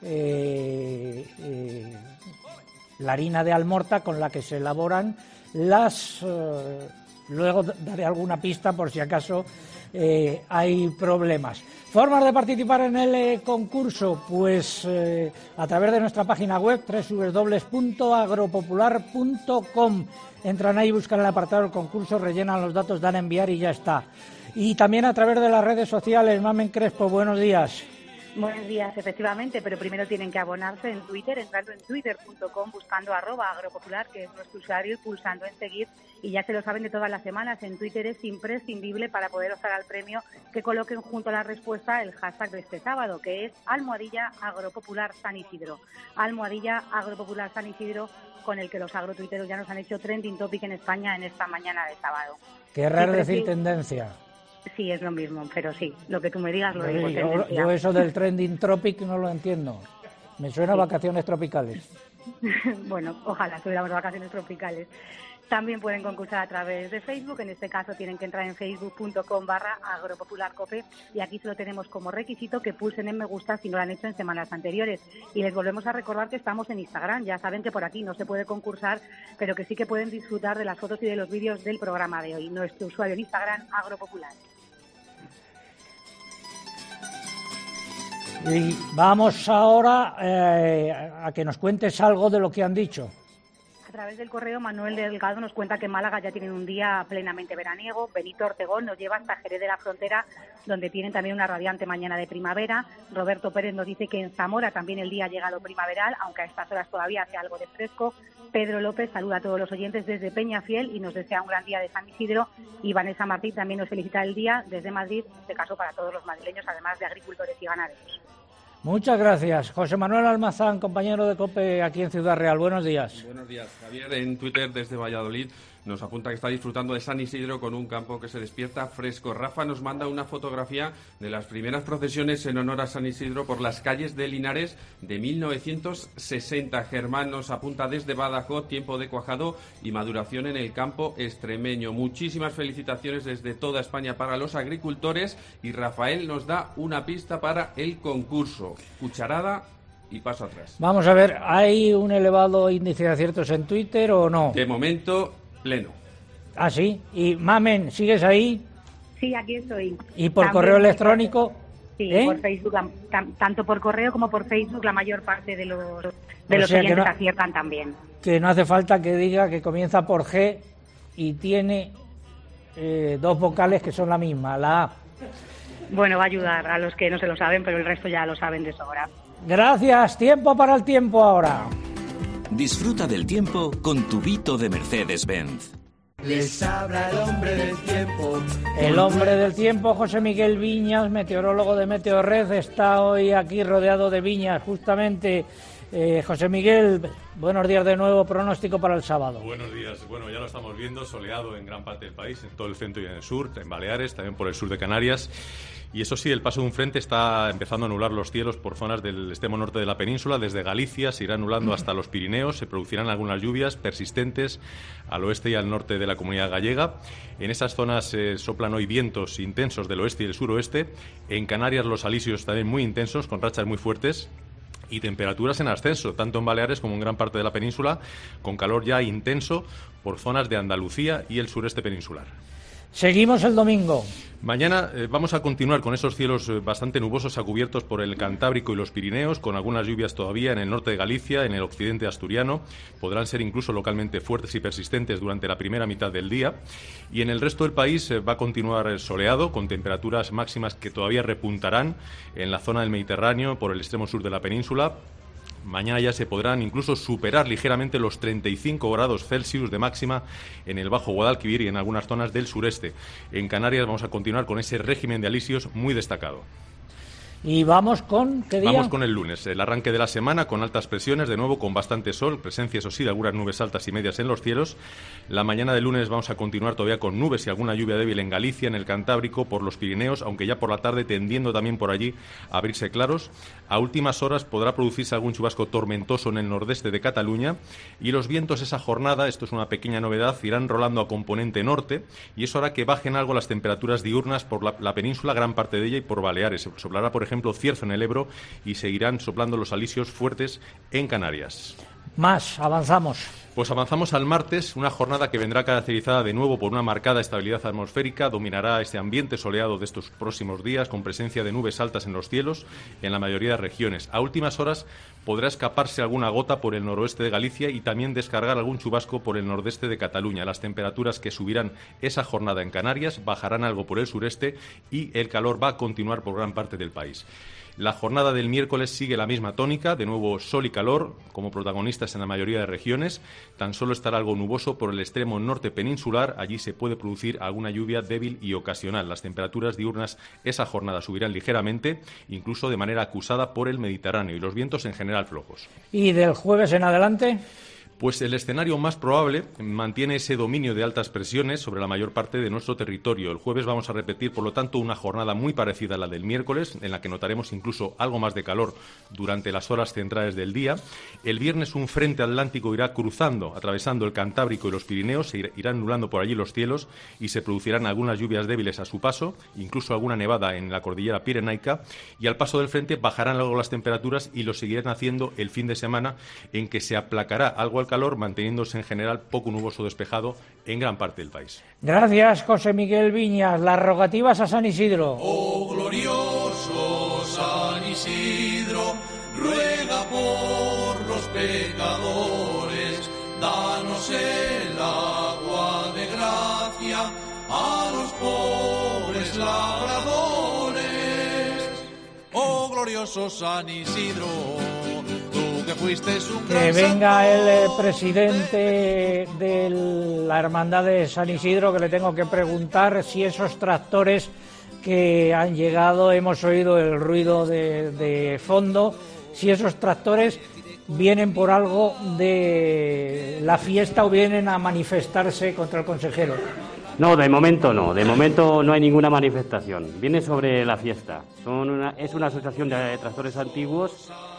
eh, eh, la harina de almorta con la que se elaboran las... Eh, luego daré alguna pista por si acaso eh, hay problemas. Formas de participar en el eh, concurso, pues eh, a través de nuestra página web doble u doble u doble u punto agropopular punto com. Entran ahí, buscan el apartado del concurso, rellenan los datos, dan a enviar y ya está. Y también a través de las redes sociales. Mamen Crespo, buenos días. Buenos días, efectivamente, pero primero tienen que abonarse en Twitter, entrando en twitter punto com, buscando arroba agropopular, que es nuestro usuario, y pulsando en seguir. Y ya se lo saben de todas las semanas, en Twitter es imprescindible para poder optar al premio que coloquen junto a la respuesta el hashtag de este sábado, que es almohadilla agropopular San Isidro. Almohadilla agropopular San Isidro, con el que los agrotuiteros ya nos han hecho trending topic en España en esta mañana de sábado. Qué raro decir tendencia. Sí, es lo mismo, pero sí, lo que tú me digas lo digo. Yo, yo eso del trending topic no lo entiendo. Me suena a vacaciones tropicales. Bueno, ojalá tuviéramos vacaciones tropicales. También pueden concursar a través de Facebook. En este caso tienen que entrar en facebook punto com barra agropopularcope, y aquí solo tenemos como requisito que pulsen en me gusta si no lo han hecho en semanas anteriores. Y les volvemos a recordar que estamos en Instagram. Ya saben que por aquí no se puede concursar, pero que sí que pueden disfrutar de las fotos y de los vídeos del programa de hoy. Nuestro usuario en Instagram, agropopular. Y vamos ahora eh, a que nos cuentes algo de lo que han dicho. A través del correo, Manuel Delgado nos cuenta que en Málaga ya tienen un día plenamente veraniego. Benito Ortegón nos lleva hasta Jerez de la Frontera, donde tienen también una radiante mañana de primavera. Roberto Pérez nos dice que en Zamora también el día ha llegado primaveral, aunque a estas horas todavía hace algo de fresco. Pedro López saluda a todos los oyentes desde Peñafiel y nos desea un gran día de San Isidro. Y Vanessa Martín también nos felicita el día desde Madrid, en este caso para todos los madrileños, además de agricultores y ganaderos. Muchas gracias. José Manuel Almazán, compañero de COPE aquí en Ciudad Real. Buenos días. Buenos días. Javier, en Twitter desde Valladolid, nos apunta que está disfrutando de San Isidro con un campo que se despierta fresco. Rafa nos manda una fotografía de las primeras procesiones en honor a San Isidro por las calles de Linares de mil novecientos sesenta. Germán nos apunta desde Badajoz, tiempo de cuajado y maduración en el campo extremeño. Muchísimas felicitaciones desde toda España para los agricultores, y Rafael nos da una pista para el concurso. Cucharada y paso atrás. Vamos a ver, ¿hay un elevado índice de aciertos en Twitter o no? De momento, pleno. Ah, sí. ¿Y Mamen, sigues ahí? Sí, aquí estoy. ¿Y por También correo electrónico? Sí, ¿Eh? por Facebook, la- tam- tanto por correo como por Facebook, la mayor parte de los de O los sea que clientes no- aciertan también. Que no hace falta que diga que comienza por G y tiene eh, dos vocales que son la misma, la A. Bueno, va a ayudar a los que no se lo saben, pero el resto ya lo saben de sobra. Gracias. Tiempo para el tiempo ahora. Disfruta del tiempo con tu Vito de Mercedes-Benz. Les habla el hombre del tiempo. El hombre del tiempo, José Miguel Viñas, meteorólogo de Meteorred, está hoy aquí rodeado de viñas, justamente. Eh, José Miguel, buenos días de nuevo, pronóstico para el sábado. Buenos días, bueno, ya lo estamos viendo, soleado en gran parte del país, en todo el centro y en el sur, en Baleares, también por el sur de Canarias. Y eso sí, el paso de un frente está empezando a anular los cielos por zonas del extremo norte de la península. Desde Galicia se irá anulando hasta los Pirineos. Se producirán algunas lluvias persistentes al oeste y al norte de la comunidad gallega. En esas zonas eh, soplan hoy vientos intensos del oeste y del suroeste. En Canarias los alisios también muy intensos, con rachas muy fuertes. Y temperaturas en ascenso, tanto en Baleares como en gran parte de la península, con calor ya intenso por zonas de Andalucía y el sureste peninsular. Seguimos el domingo. Mañana eh, vamos a continuar con esos cielos eh, bastante nubosos a cubiertos por el Cantábrico y los Pirineos, con algunas lluvias todavía en el norte de Galicia, en el occidente asturiano. Podrán ser incluso localmente fuertes y persistentes durante la primera mitad del día. Y en el resto del país eh, va a continuar eh, soleado, con temperaturas máximas que todavía repuntarán en la zona del Mediterráneo, por el extremo sur de la península. Mañana ya se podrán incluso superar ligeramente los treinta y cinco grados Celsius de máxima en el Bajo Guadalquivir y en algunas zonas del sureste. En Canarias vamos a continuar con ese régimen de alisios muy destacado. Y vamos con, ¿qué día? Vamos con el lunes, el arranque de la semana con altas presiones, de nuevo con bastante sol, presencia eso sí de algunas nubes altas y medias en los cielos. La mañana del lunes vamos a continuar todavía con nubes y alguna lluvia débil en Galicia, en el Cantábrico, por los Pirineos, aunque ya por la tarde tendiendo también por allí a abrirse claros. A últimas horas podrá producirse algún chubasco tormentoso en el nordeste de Cataluña y los vientos esa jornada, esto es una pequeña novedad, irán rolando a componente norte y eso hará que bajen algo las temperaturas diurnas por la, la península, gran parte de ella, y por Baleares. Soplará, por ejemplo, cierzo en el Ebro y seguirán soplando los alisios fuertes en Canarias. Más, avanzamos. Pues avanzamos al martes, una jornada que vendrá caracterizada de nuevo por una marcada estabilidad atmosférica. Dominará este ambiente soleado de estos próximos días, con presencia de nubes altas en los cielos en la mayoría de regiones. A últimas horas podrá escaparse alguna gota por el noroeste de Galicia y también descargar algún chubasco por el nordeste de Cataluña. Las temperaturas que subirán esa jornada en Canarias bajarán algo por el sureste y el calor va a continuar por gran parte del país. La jornada del miércoles sigue la misma tónica, de nuevo sol y calor como protagonistas en la mayoría de regiones. Tan solo estará algo nuboso por el extremo norte peninsular, allí se puede producir alguna lluvia débil y ocasional. Las temperaturas diurnas esa jornada subirán ligeramente, incluso de manera acusada por el Mediterráneo, y los vientos en general flojos. ¿Y del jueves en adelante? Pues el escenario más probable mantiene ese dominio de altas presiones sobre la mayor parte de nuestro territorio. El jueves vamos a repetir, por lo tanto, una jornada muy parecida a la del miércoles, en la que notaremos incluso algo más de calor durante las horas centrales del día. El viernes un frente atlántico irá cruzando, atravesando el Cantábrico y los Pirineos, se irán nublando por allí los cielos y se producirán algunas lluvias débiles a su paso, incluso alguna nevada en la cordillera pirenaica, y al paso del frente bajarán algo las temperaturas y lo seguirán haciendo el fin de semana, en que se aplacará algo el calor, manteniéndose en general poco nuboso despejado en gran parte del país. Gracias, José Miguel Viñas. Las rogativas a San Isidro. Oh glorioso San Isidro, ruega por los pecadores, danos el agua de gracia a los pobres labradores. Oh glorioso San Isidro, que venga el eh, presidente de la Hermandad de San Isidro, que le tengo que preguntar si esos tractores que han llegado, hemos oído el ruido de, de fondo, si esos tractores vienen por algo de la fiesta o vienen a manifestarse contra el consejero. No, de momento no, de momento no hay ninguna manifestación, viene sobre la fiesta. Son una, es una asociación de tractores antiguos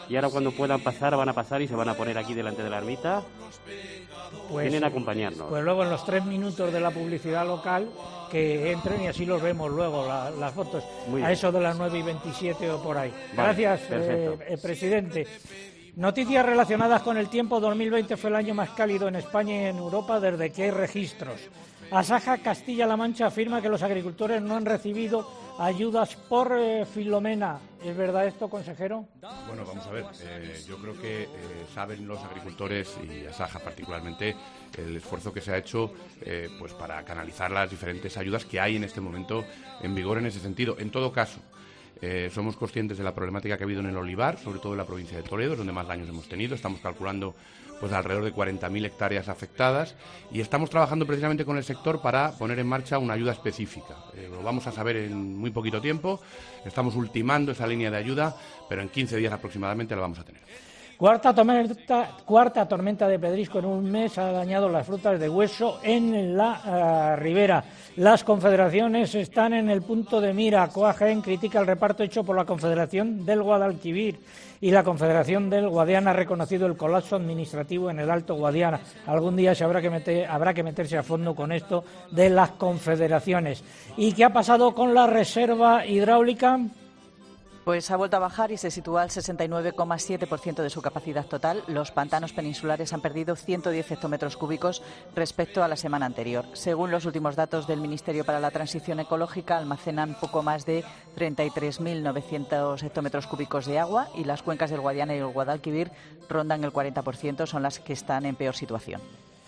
y ahora cuando puedan pasar van a pasar y se van a poner aquí delante de la ermita. Pues, vienen a acompañarnos. Pues luego en los tres minutos de la publicidad local que entren y así los vemos luego, la, las fotos, Muy a bien. eso de las nueve y veintisiete o por ahí. Vale, Gracias, eh, eh, presidente. Noticias relacionadas con el tiempo. dos mil veinte fue el año más cálido en España y en Europa desde que hay registros. Asaja Castilla-La Mancha afirma que los agricultores no han recibido ayudas por eh, Filomena. ¿Es verdad esto, consejero? Bueno, vamos a ver. Eh, yo creo que eh, saben los agricultores y Asaja particularmente el esfuerzo que se ha hecho eh, pues para canalizar las diferentes ayudas que hay en este momento en vigor en ese sentido. En todo caso, Eh, somos conscientes de la problemática que ha habido en el olivar, sobre todo en la provincia de Toledo, donde más daños hemos tenido. Estamos calculando pues alrededor de cuarenta mil hectáreas afectadas y estamos trabajando precisamente con el sector para poner en marcha una ayuda específica. Eh, lo vamos a saber en muy poquito tiempo. Estamos ultimando esa línea de ayuda, pero en quince días aproximadamente la vamos a tener. Cuarta tormenta, cuarta tormenta de pedrisco en un mes ha dañado las frutas de hueso en la uh, ribera. Las confederaciones están en el punto de mira. Coagen critica el reparto hecho por la Confederación del Guadalquivir y la Confederación del Guadiana ha reconocido el colapso administrativo en el Alto Guadiana. Algún día se habrá que meter, habrá que meterse a fondo con esto de las confederaciones. ¿Y qué ha pasado con la reserva hidráulica? Pues ha vuelto a bajar y se sitúa al sesenta y nueve coma siete por ciento de su capacidad total. Los pantanos peninsulares han perdido ciento diez hectómetros cúbicos respecto a la semana anterior. Según los últimos datos del Ministerio para la Transición Ecológica, almacenan poco más de treinta y tres mil novecientos hectómetros cúbicos de agua y las cuencas del Guadiana y el Guadalquivir rondan el cuarenta por ciento, son las que están en peor situación.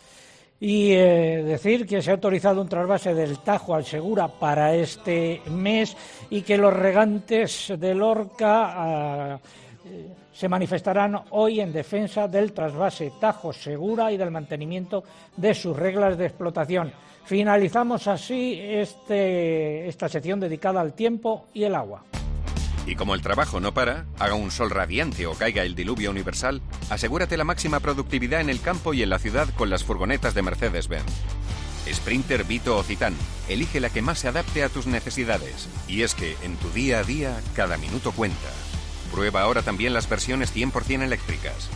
Y eh, decir que se ha autorizado un trasvase del Tajo al Segura para este mes y que los regantes de Lorca eh, se manifestarán hoy en defensa del trasvase Tajo Segura y del mantenimiento de sus reglas de explotación. Finalizamos así este, esta sección dedicada al tiempo y el agua. Y como el trabajo no para, haga un sol radiante o caiga el diluvio universal, asegúrate la máxima productividad en el campo y en la ciudad con las furgonetas de Mercedes-Benz. Sprinter, Vito o Citan, elige la que más se adapte a tus necesidades. Y es que en tu día a día, cada minuto cuenta. Prueba ahora también las versiones cien por ciento eléctricas.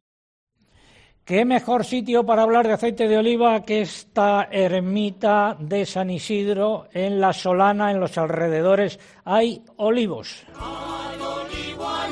¿Qué mejor sitio para hablar de aceite de oliva que esta ermita de San Isidro en La Solana, en los alrededores? Hay olivos. Al olivo, al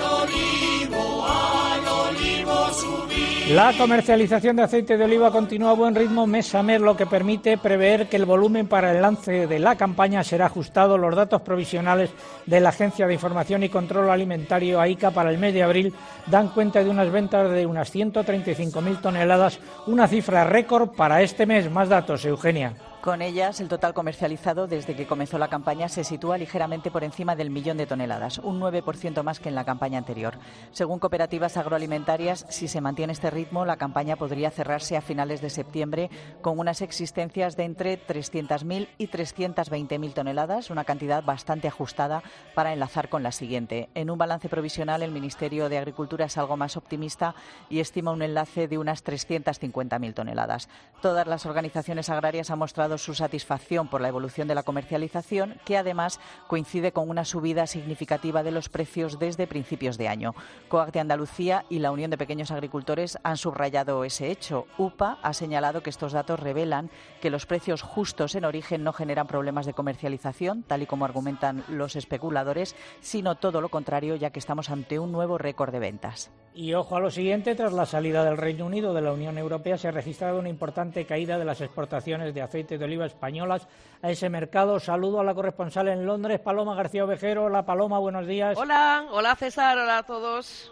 olivo, al olivo subir. La comercialización de aceite de oliva continúa a buen ritmo mes a mes, lo que permite prever que el volumen para el lance de la campaña será ajustado. Los datos provisionales de la Agencia de Información y Control Alimentario A I C A para el mes de abril dan cuenta de unas ventas de unas ciento treinta y cinco mil toneladas, una cifra récord para este mes. Más datos, Eugenia. Con ellas, el total comercializado desde que comenzó la campaña se sitúa ligeramente por encima del millón de toneladas, un nueve por ciento más que en la campaña anterior. Según cooperativas agroalimentarias, si se mantiene este ritmo, la campaña podría cerrarse a finales de septiembre con unas existencias de entre trescientas mil y trescientas veinte mil toneladas, una cantidad bastante ajustada para enlazar con la siguiente. En un balance provisional, el Ministerio de Agricultura es algo más optimista y estima un enlace de unas trescientas cincuenta mil toneladas. Todas las organizaciones agrarias han mostrado su satisfacción por la evolución de la comercialización, que además coincide con una subida significativa de los precios desde principios de año. COAG de Andalucía y la Unión de Pequeños Agricultores han subrayado ese hecho. U P A ha señalado que estos datos revelan que los precios justos en origen no generan problemas de comercialización, tal y como argumentan los especuladores, sino todo lo contrario, ya que estamos ante un nuevo récord de ventas. Y ojo a lo siguiente, tras la salida del Reino Unido de la Unión Europea se ha registrado una importante caída de las exportaciones de aceite de oliva españolas a ese mercado. Saludo a la corresponsal en Londres, Paloma García Ovejero. Hola Paloma, buenos días. Hola, hola César, hola a todos.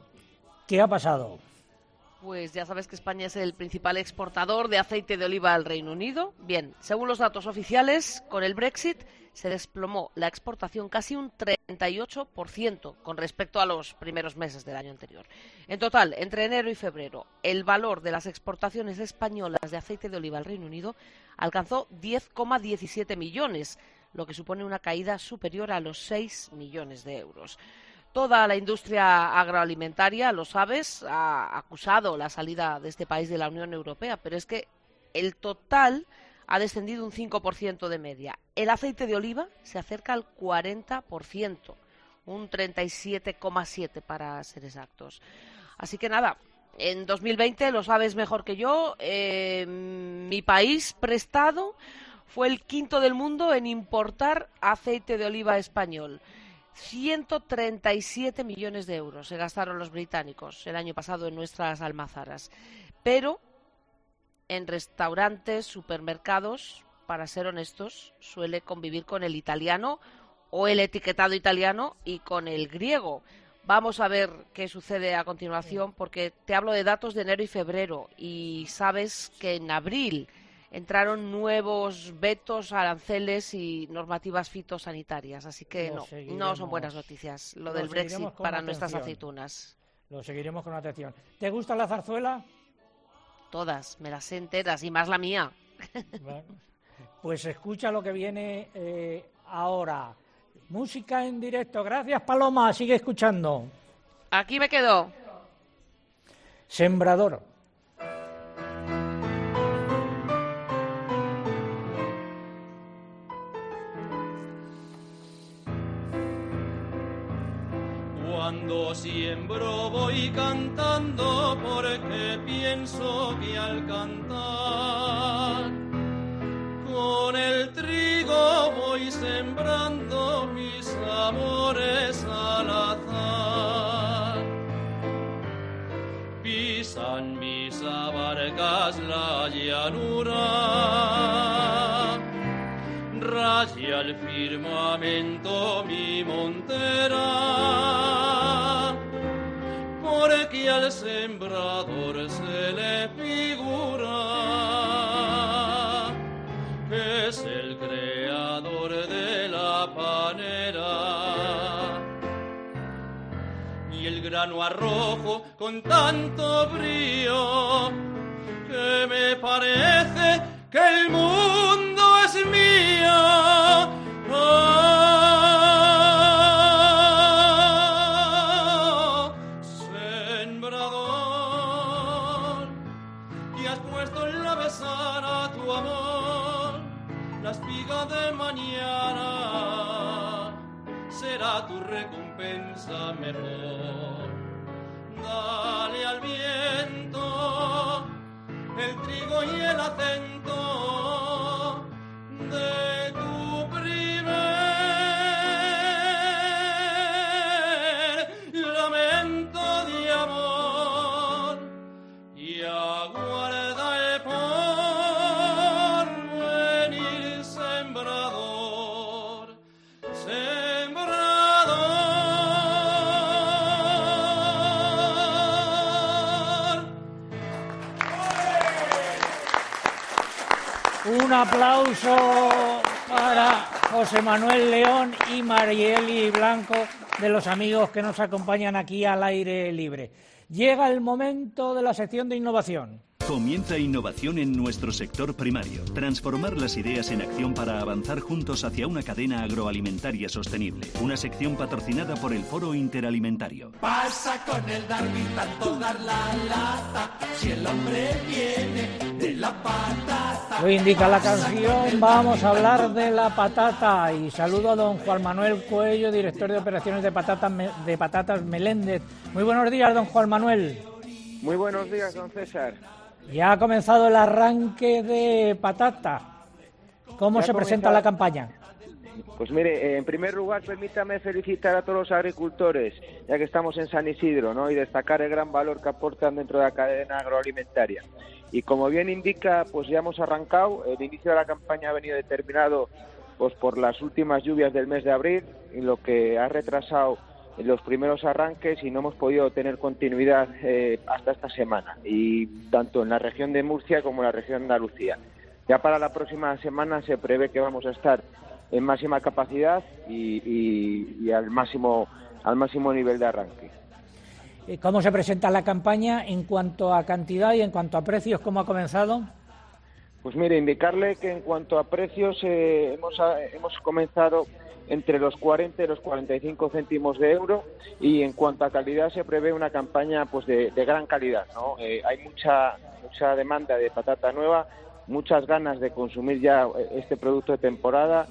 ¿Qué ha pasado? Pues ya sabes que España es el principal exportador de aceite de oliva al Reino Unido. Bien, según los datos oficiales, con el Brexit se desplomó la exportación casi un treinta y ocho por ciento con respecto a los primeros meses del año anterior. En total, entre enero y febrero, el valor de las exportaciones españolas de aceite de oliva al Reino Unido alcanzó diez coma diecisiete millones, lo que supone una caída superior a los seis millones de euros. Toda la industria agroalimentaria, lo sabes, ha acusado la salida de este país de la Unión Europea, pero es que el total ha descendido un cinco por ciento de media. El aceite de oliva se acerca al cuarenta por ciento, un treinta y siete coma siete para ser exactos. Así que nada, en dos mil veinte, lo sabes mejor que yo, eh, mi país prestado fue el quinto del mundo en importar aceite de oliva español. ciento treinta y siete millones de euros se gastaron los británicos el año pasado en nuestras almazaras. Pero en restaurantes, supermercados, para ser honestos, suele convivir con el italiano o el etiquetado italiano y con el griego. Vamos a ver qué sucede a continuación, porque te hablo de datos de enero y febrero y sabes que en abril entraron nuevos vetos, aranceles y normativas fitosanitarias, así que no, no son buenas noticias lo, lo del Brexit para atención. Nuestras aceitunas. Lo seguiremos con atención. ¿Te gusta la zarzuela? Todas, me las sé enteras, y más la mía. Bueno, pues escucha lo que viene eh, ahora. Música en directo. Gracias, Paloma. Sigue escuchando. Aquí me quedo. Sembrador. Cuando siembro voy cantando porque pienso que al cantar con el trigo voy sembrando mis amores al azar. Pisan mis abarcas la llanura, raya el firmamento mi montera, porque al sembrador se le figura que es el creador de la panera. Y el grano arrojo con tanto brío que me parece que el mundo es mío. Oh, sembrador, y has puesto en la besana tu amor, la espiga de mañana será tu recompensa mejor. Dale al viento el trigo y el acento de tu primer lamento de amor y aguarda el porvenir sembrador, sembrador. Un aplauso para José Manuel León y Marieli Blanco, de los amigos que nos acompañan aquí al aire libre. Llega el momento de la sección de innovación. Comienza innovación en nuestro sector primario. Transformar las ideas en acción para avanzar juntos hacia una cadena agroalimentaria sostenible. Una sección patrocinada por el Foro Interalimentario. Pasa con el Darwin tanto dar la lata, si el hombre viene de la patata. Lo indica la canción, vamos a hablar de la patata. Y saludo a don Juan Manuel Cuello, director de operaciones de patatas, de patatas Meléndez. Muy buenos días, don Juan Manuel. Muy buenos días, don César. Ya ha comenzado el arranque de patata. ¿Cómo se presenta la campaña? Pues mire, en primer lugar, permítame felicitar a todos los agricultores, ya que estamos en San Isidro, ¿no? Y destacar el gran valor que aportan dentro de la cadena agroalimentaria. Y como bien indica, pues ya hemos arrancado. El inicio de la campaña ha venido determinado pues por las últimas lluvias del mes de abril, y lo que ha retrasado en los primeros arranques, y no hemos podido tener continuidad eh, hasta esta semana, y tanto en la región de Murcia como en la región de Andalucía. Ya para la próxima semana se prevé que vamos a estar en máxima capacidad y, y, y al máximo al máximo nivel de arranque. ¿Cómo se presenta la campaña en cuanto a cantidad y en cuanto a precios? ¿Cómo ha comenzado? Pues mire, indicarle que en cuanto a precios eh, hemos, hemos comenzado entre los cuarenta y los cuarenta y cinco céntimos de euro, y en cuanto a calidad se prevé una campaña pues de, de gran calidad, ¿no? Eh, hay mucha mucha demanda de patata nueva, muchas ganas de consumir ya este producto de temporada,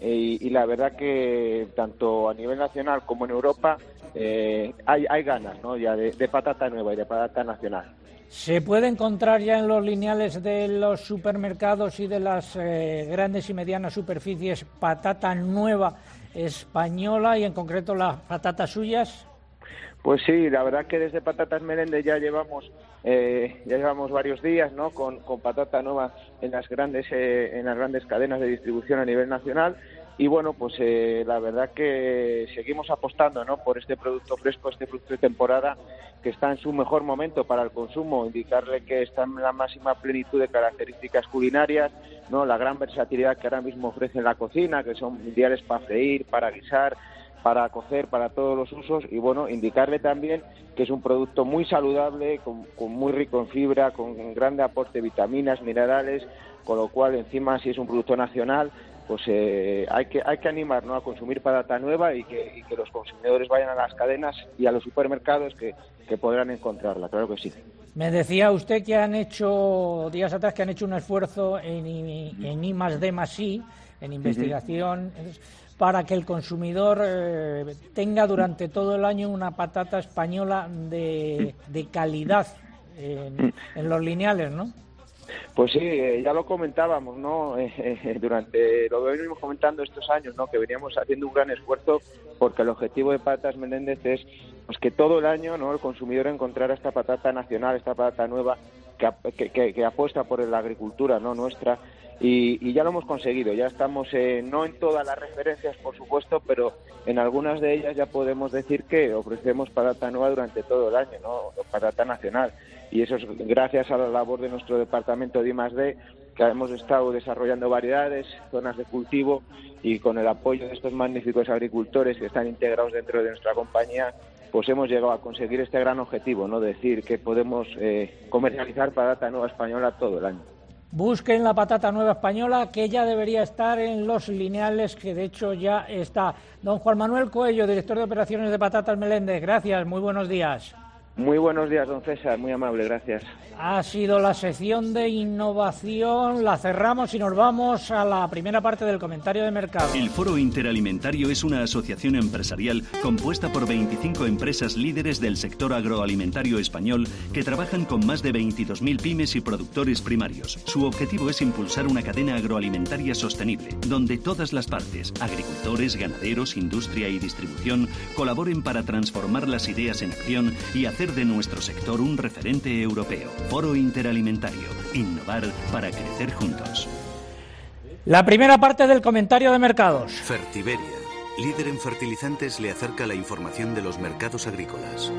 y, y la verdad que tanto a nivel nacional como en Europa eh, hay, hay ganas, ¿no?, ya de, de patata nueva y de patata nacional. ¿Se puede encontrar ya en los lineales de los supermercados y de las eh, grandes y medianas superficies patata nueva española y en concreto las patatas suyas? Pues sí, la verdad que desde Patatas Meléndez ya llevamos eh, ya llevamos varios días, ¿no?, con, con patata nueva en las grandes eh, en las grandes cadenas de distribución a nivel nacional. Y bueno, pues eh, la verdad que seguimos apostando, ¿no?, por este producto fresco, este producto de temporada que está en su mejor momento para el consumo, indicarle que está en la máxima plenitud de características culinarias, ¿no?, la gran versatilidad que ahora mismo ofrece en la cocina, que son ideales para freír, para guisar, para cocer, para todos los usos, y bueno, indicarle también que es un producto muy saludable, con, con muy rico en fibra, con un grande aporte de vitaminas, minerales, con lo cual encima si es un producto nacional, pues eh, hay que hay que animar, ¿no?, a consumir patata nueva y que, y que los consumidores vayan a las cadenas y a los supermercados que, que podrán encontrarla, claro que sí. Me decía usted que han hecho, días atrás, que han hecho un esfuerzo en, en I más D más I, en investigación, uh-huh. para que el consumidor eh, tenga durante todo el año una patata española de, de calidad en, en los lineales, ¿no? Pues sí, eh, ya lo comentábamos, ¿no? Eh, eh, durante lo que venimos comentando estos años, ¿no?, que veníamos haciendo un gran esfuerzo porque el objetivo de Patatas Meléndez es pues que todo el año, ¿no?, el consumidor encontrara esta patata nacional, esta patata nueva que, que, que apuesta por la agricultura, ¿no?, nuestra. Y, y ya lo hemos conseguido, ya estamos, eh, no en todas las referencias, por supuesto, pero en algunas de ellas ya podemos decir que ofrecemos patata nueva durante todo el año, ¿no?, patata nacional. Y eso es gracias a la labor de nuestro departamento de I más D, que hemos estado desarrollando variedades, zonas de cultivo, y con el apoyo de estos magníficos agricultores que están integrados dentro de nuestra compañía, pues hemos llegado a conseguir este gran objetivo, ¿no?, decir que podemos eh, comercializar patata nueva española todo el año. Busquen la patata nueva española, que ya debería estar en los lineales, que de hecho ya está. Don Juan Manuel Coello, director de operaciones de Patatas Meléndez, gracias, muy buenos días. Muy buenos días, don César, muy amable, gracias. Ha sido la sección de innovación, la cerramos y nos vamos a la primera parte del comentario de mercado. El Foro Interalimentario es una asociación empresarial compuesta por veinticinco empresas líderes del sector agroalimentario español que trabajan con más de veintidós mil pymes y productores primarios. Su objetivo es impulsar una cadena agroalimentaria sostenible, donde todas las partes, agricultores, ganaderos, industria y distribución, colaboren para transformar las ideas en acción y hacer de nuestro sector un referente europeo. Foro Interalimentario. Innovar para crecer juntos. La primera parte del comentario de mercados. Fertiberia, líder en fertilizantes, le acerca la información de los mercados agrícolas.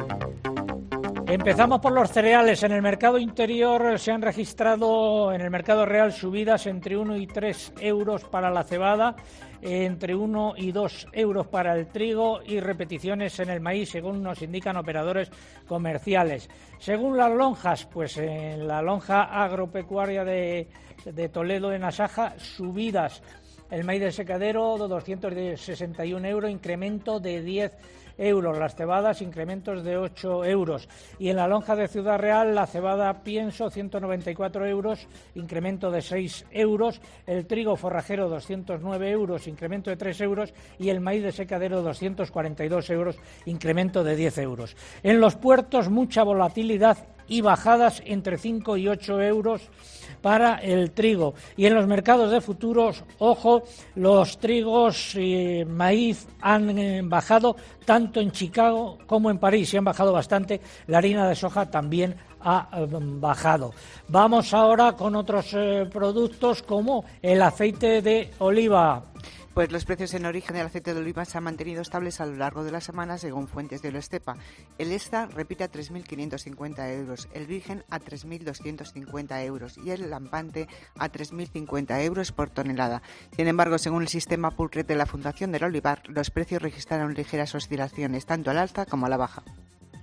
Empezamos por los cereales. En el mercado interior se han registrado en el mercado real subidas entre uno y tres euros para la cebada, entre uno y dos euros para el trigo y repeticiones en el maíz, según nos indican operadores comerciales. Según las lonjas, pues en la lonja agropecuaria de, de Toledo, en Asaja, subidas. El maíz de secadero de doscientos sesenta y un euros, incremento de diez euros. Las cebadas, incrementos de ocho euros. Y en la lonja de Ciudad Real, la cebada pienso, ciento noventa y cuatro euros, incremento de seis euros. El trigo forrajero, doscientos nueve euros, incremento de tres euros. Y el maíz de secadero, doscientos cuarenta y dos euros, incremento de diez euros. En los puertos, mucha volatilidad y bajadas entre cinco y ocho euros para el trigo. Y en los mercados de futuros, ojo, los trigos y maíz han eh, bajado tanto en Chicago como en París, y han bajado bastante. La harina de soja también ha eh, bajado. Vamos ahora con otros eh, productos como el aceite de oliva. Pues los precios en origen del aceite de oliva se han mantenido estables a lo largo de la semana según fuentes de Euroestepa. El extra repite a tres mil quinientos cincuenta euros, el virgen a tres mil doscientos cincuenta euros y el lampante a tres mil cincuenta euros por tonelada. Sin embargo, según el sistema Pulcret de la Fundación del Olivar, los precios registraron ligeras oscilaciones tanto al alza como a la baja.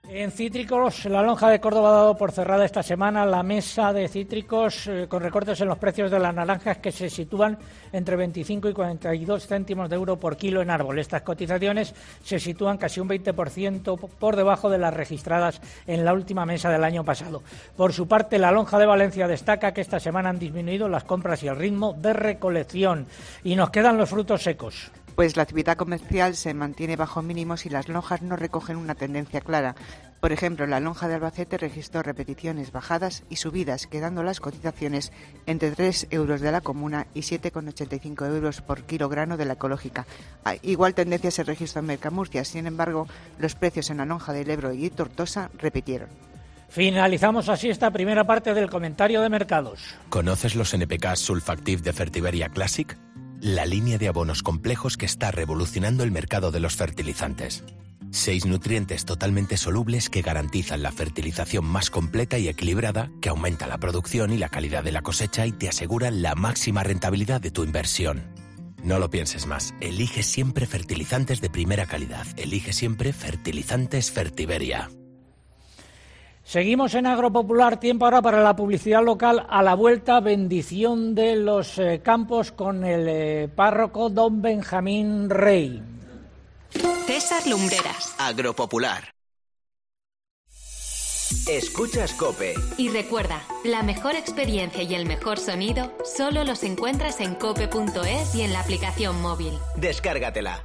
En cítricos, la lonja de Córdoba ha dado por cerrada esta semana la mesa de cítricos eh, con recortes en los precios de las naranjas que se sitúan entre veinticinco y cuarenta y dos céntimos de euro por kilo en árbol. Estas cotizaciones se sitúan casi un veinte por ciento por debajo de las registradas en la última mesa del año pasado. Por su parte, la lonja de Valencia destaca que esta semana han disminuido las compras y el ritmo de recolección. Y nos quedan los frutos secos. Pues la actividad comercial se mantiene bajo mínimos y las lonjas no recogen una tendencia clara. Por ejemplo, la lonja de Albacete registró repeticiones, bajadas y subidas, quedando las cotizaciones entre tres euros de la comuna y siete coma ochenta y cinco euros por kilogramo de la ecológica. Igual tendencia se registró en Mercamurcia, sin embargo, los precios en la lonja del Ebro y Tortosa repitieron. Finalizamos así esta primera parte del comentario de mercados. ¿Conoces los N P K Sulfactive de Fertiberia Classic? La línea de abonos complejos que está revolucionando el mercado de los fertilizantes. Seis nutrientes totalmente solubles que garantizan la fertilización más completa y equilibrada, que aumenta la producción y la calidad de la cosecha y te aseguran la máxima rentabilidad de tu inversión. No lo pienses más. Elige siempre fertilizantes de primera calidad. Elige siempre Fertilizantes Fertiberia. Seguimos en Agropopular, tiempo ahora para la publicidad local. A la vuelta, bendición de los eh, campos con el eh, párroco don Benjamín Rey. César Lumbreras. Agropopular. Escuchas COPE. Y recuerda, la mejor experiencia y el mejor sonido solo los encuentras en cope punto es y en la aplicación móvil. Descárgatela.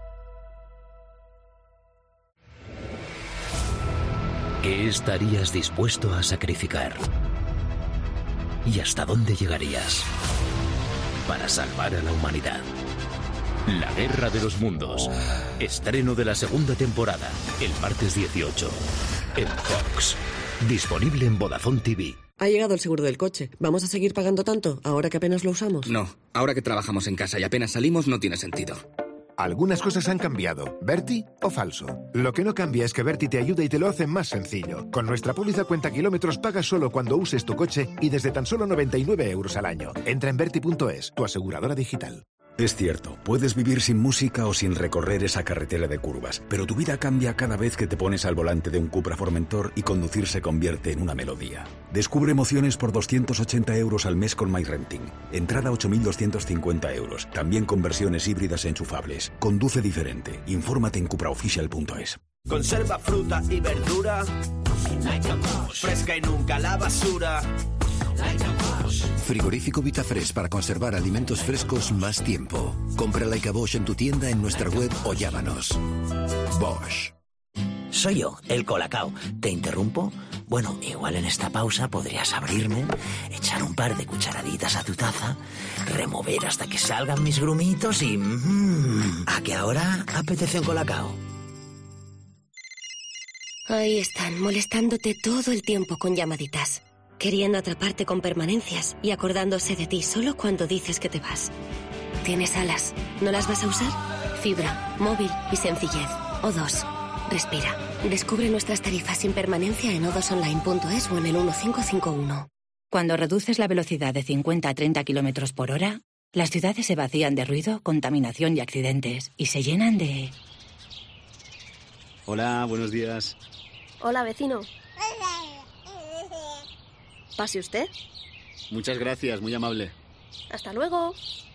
¿Qué estarías dispuesto a sacrificar? ¿Y hasta dónde llegarías para salvar a la humanidad? La Guerra de los Mundos. Estreno de la segunda temporada, el martes dieciocho, en Fox. Disponible en Vodafone T V. Ha llegado el seguro del coche. ¿Vamos a seguir pagando tanto ahora que apenas lo usamos? No, ahora que trabajamos en casa y apenas salimos no tiene sentido. Algunas cosas han cambiado. ¿Berti o falso? Lo que no cambia es que Berti te ayuda y te lo hace más sencillo. Con nuestra póliza cuenta kilómetros pagas solo cuando uses tu coche y desde tan solo noventa y nueve euros al año. Entra en berti punto es, tu aseguradora digital. Es cierto, puedes vivir sin música o sin recorrer esa carretera de curvas, pero tu vida cambia cada vez que te pones al volante de un Cupra Formentor y conducir se convierte en una melodía. Descubre emociones por doscientos ochenta euros al mes con MyRenting. Entrada ocho mil doscientos cincuenta euros, también con versiones híbridas enchufables. Conduce diferente. Infórmate en cupraoficial punto es. Conserva fruta y verdura, fresca y nunca a la basura. Frigorífico Vitafresh para conservar alimentos frescos más tiempo. Compra Like a Bosch en tu tienda, en nuestra web o llámanos. Bosch. Soy yo, el Colacao. ¿Te interrumpo? Bueno, igual en esta pausa podrías abrirme, echar un par de cucharaditas a tu taza, remover hasta que salgan mis grumitos y... Mmm, ¿a que ahora apetece un Colacao? Ahí están, molestándote todo el tiempo con llamaditas. Queriendo atraparte con permanencias y acordándose de ti solo cuando dices que te vas. ¿Tienes alas? ¿No las vas a usar? Fibra, móvil y sencillez. O dos. Respira. Descubre nuestras tarifas sin permanencia en o dos online punto es o en el uno cinco cinco uno. Cuando reduces la velocidad de cincuenta a treinta kilómetros por hora, las ciudades se vacían de ruido, contaminación y accidentes y se llenan de... Hola, buenos días. Hola, vecino. ¿Pase usted? Muchas gracias, muy amable. Hasta luego.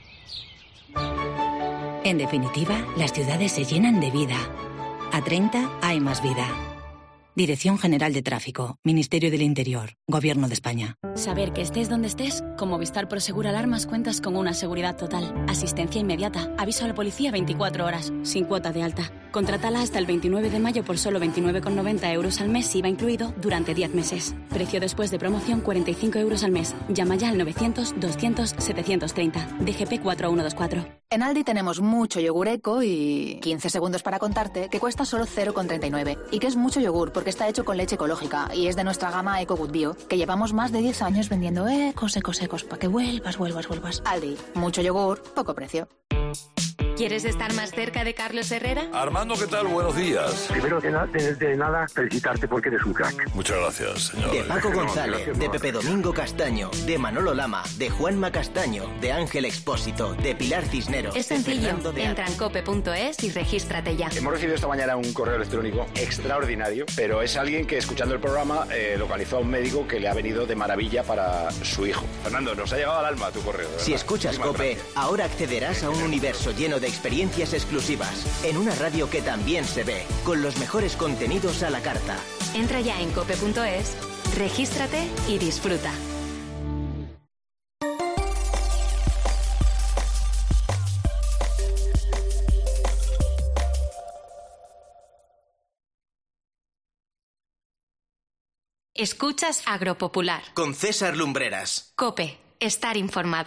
En definitiva, las ciudades se llenan de vida. A treinta hay más vida. Dirección General de Tráfico, Ministerio del Interior, Gobierno de España. Saber que estés donde estés, con Movistar Prosegur Alarmas cuentas con una seguridad total, asistencia inmediata, aviso a la policía veinticuatro horas, sin cuota de alta. Contrátala hasta el veintinueve de mayo por solo veintinueve con noventa euros al mes, I V A incluido, durante diez meses. Precio después de promoción cuarenta y cinco euros al mes. Llama ya al novecientos, doscientos, setecientos treinta. D G P cuatro uno dos cuatro. En Aldi tenemos mucho yogur eco y quince segundos para contarte que cuesta solo cero coma treinta y nueve. Y que es mucho yogur porque está hecho con leche ecológica y es de nuestra gama Eco Good Bio, que llevamos más de diez años vendiendo ecos, ecos, ecos, para que vuelvas, vuelvas, vuelvas. Aldi, mucho yogur, poco precio. ¿Quieres estar más cerca de Carlos Herrera? Armando, ¿qué tal? Buenos días. Primero de, na de, de nada, felicitarte porque eres un crack. Muchas gracias, señor. De Paco González, de Pepe Domingo Castaño, de Manolo Lama, de Juanma Castaño, de Ángel Expósito, de Pilar Cisneros. Es sencillo. Entra en cope punto es y regístrate ya. Hemos recibido esta mañana un correo electrónico extraordinario, pero es alguien que, escuchando el programa, eh, localizó a un médico que le ha venido de maravilla para su hijo. Fernando, nos ha llegado al alma tu correo. Si escuchas Cope, ahora accederás a un universo lleno de experiencias exclusivas, en una radio que también se ve, con los mejores contenidos a la carta. Entra ya en cope punto es, regístrate y disfruta. Escuchas Agropopular. Con César Lumbreras. Cope, estar informado.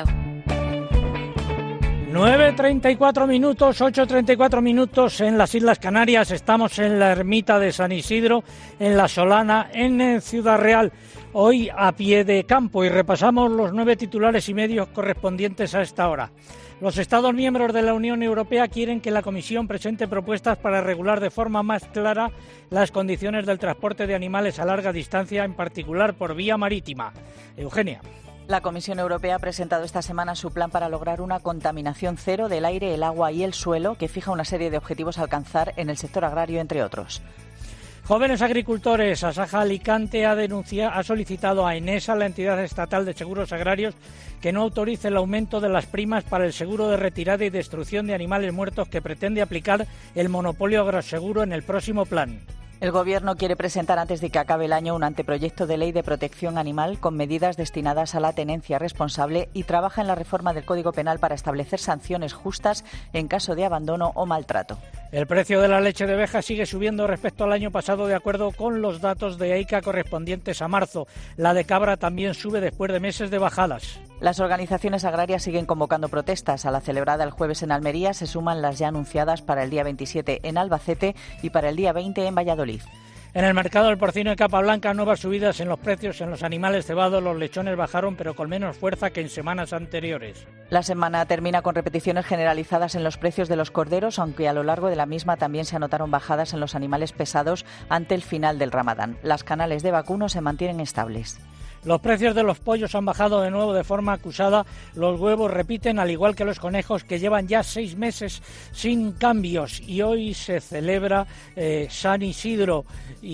nueve treinta y cuatro minutos, ocho treinta y cuatro minutos en las Islas Canarias. Estamos en la ermita de San Isidro, en La Solana, en Ciudad Real. Hoy a pie de campo y repasamos los nueve titulares y medios correspondientes a esta hora. Los Estados miembros de la Unión Europea quieren que la Comisión presente propuestas para regular de forma más clara las condiciones del transporte de animales a larga distancia, en particular por vía marítima. Eugenia. La Comisión Europea ha presentado esta semana su plan para lograr una contaminación cero del aire, el agua y el suelo, que fija una serie de objetivos a alcanzar en el sector agrario, entre otros. Jóvenes agricultores. Asaja Alicante ha, denunciado, ha solicitado a Enesa, la entidad estatal de seguros agrarios, que no autorice el aumento de las primas para el seguro de retirada y destrucción de animales muertos que pretende aplicar el monopolio agroseguro en el próximo plan. El Gobierno quiere presentar antes de que acabe el año un anteproyecto de ley de protección animal con medidas destinadas a la tenencia responsable y trabaja en la reforma del Código Penal para establecer sanciones justas en caso de abandono o maltrato. El precio de la leche de oveja sigue subiendo respecto al año pasado, de acuerdo con los datos de EICA correspondientes a marzo. La de cabra también sube después de meses de bajadas. Las organizaciones agrarias siguen convocando protestas. A la celebrada el jueves en Almería se suman las ya anunciadas para el día veintisiete en Albacete y para el día veinte en Valladolid. En el mercado del porcino de capa blanca, nuevas subidas en los precios en los animales cebados. Los lechones bajaron, pero con menos fuerza que en semanas anteriores. La semana termina con repeticiones generalizadas en los precios de los corderos, aunque a lo largo de la misma también se anotaron bajadas en los animales pesados ante el final del Ramadán. Las canales de vacuno se mantienen estables. Los precios de los pollos han bajado de nuevo de forma acusada. Los huevos repiten, al igual que los conejos, que llevan ya seis meses sin cambios. Y hoy se celebra eh, San Isidro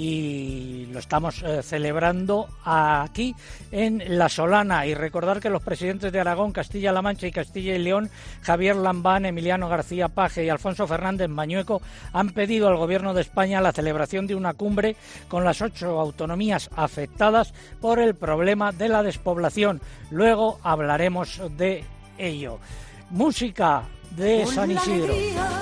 y lo estamos eh, celebrando aquí en La Solana. Y recordar que los presidentes de Aragón, Castilla-La Mancha y Castilla y León, Javier Lambán, Emiliano García Paje y Alfonso Fernández Mañueco, han pedido al Gobierno de España la celebración de una cumbre con las ocho autonomías afectadas por el problema problema de la despoblación. Luego hablaremos de ello. Música de San Isidro.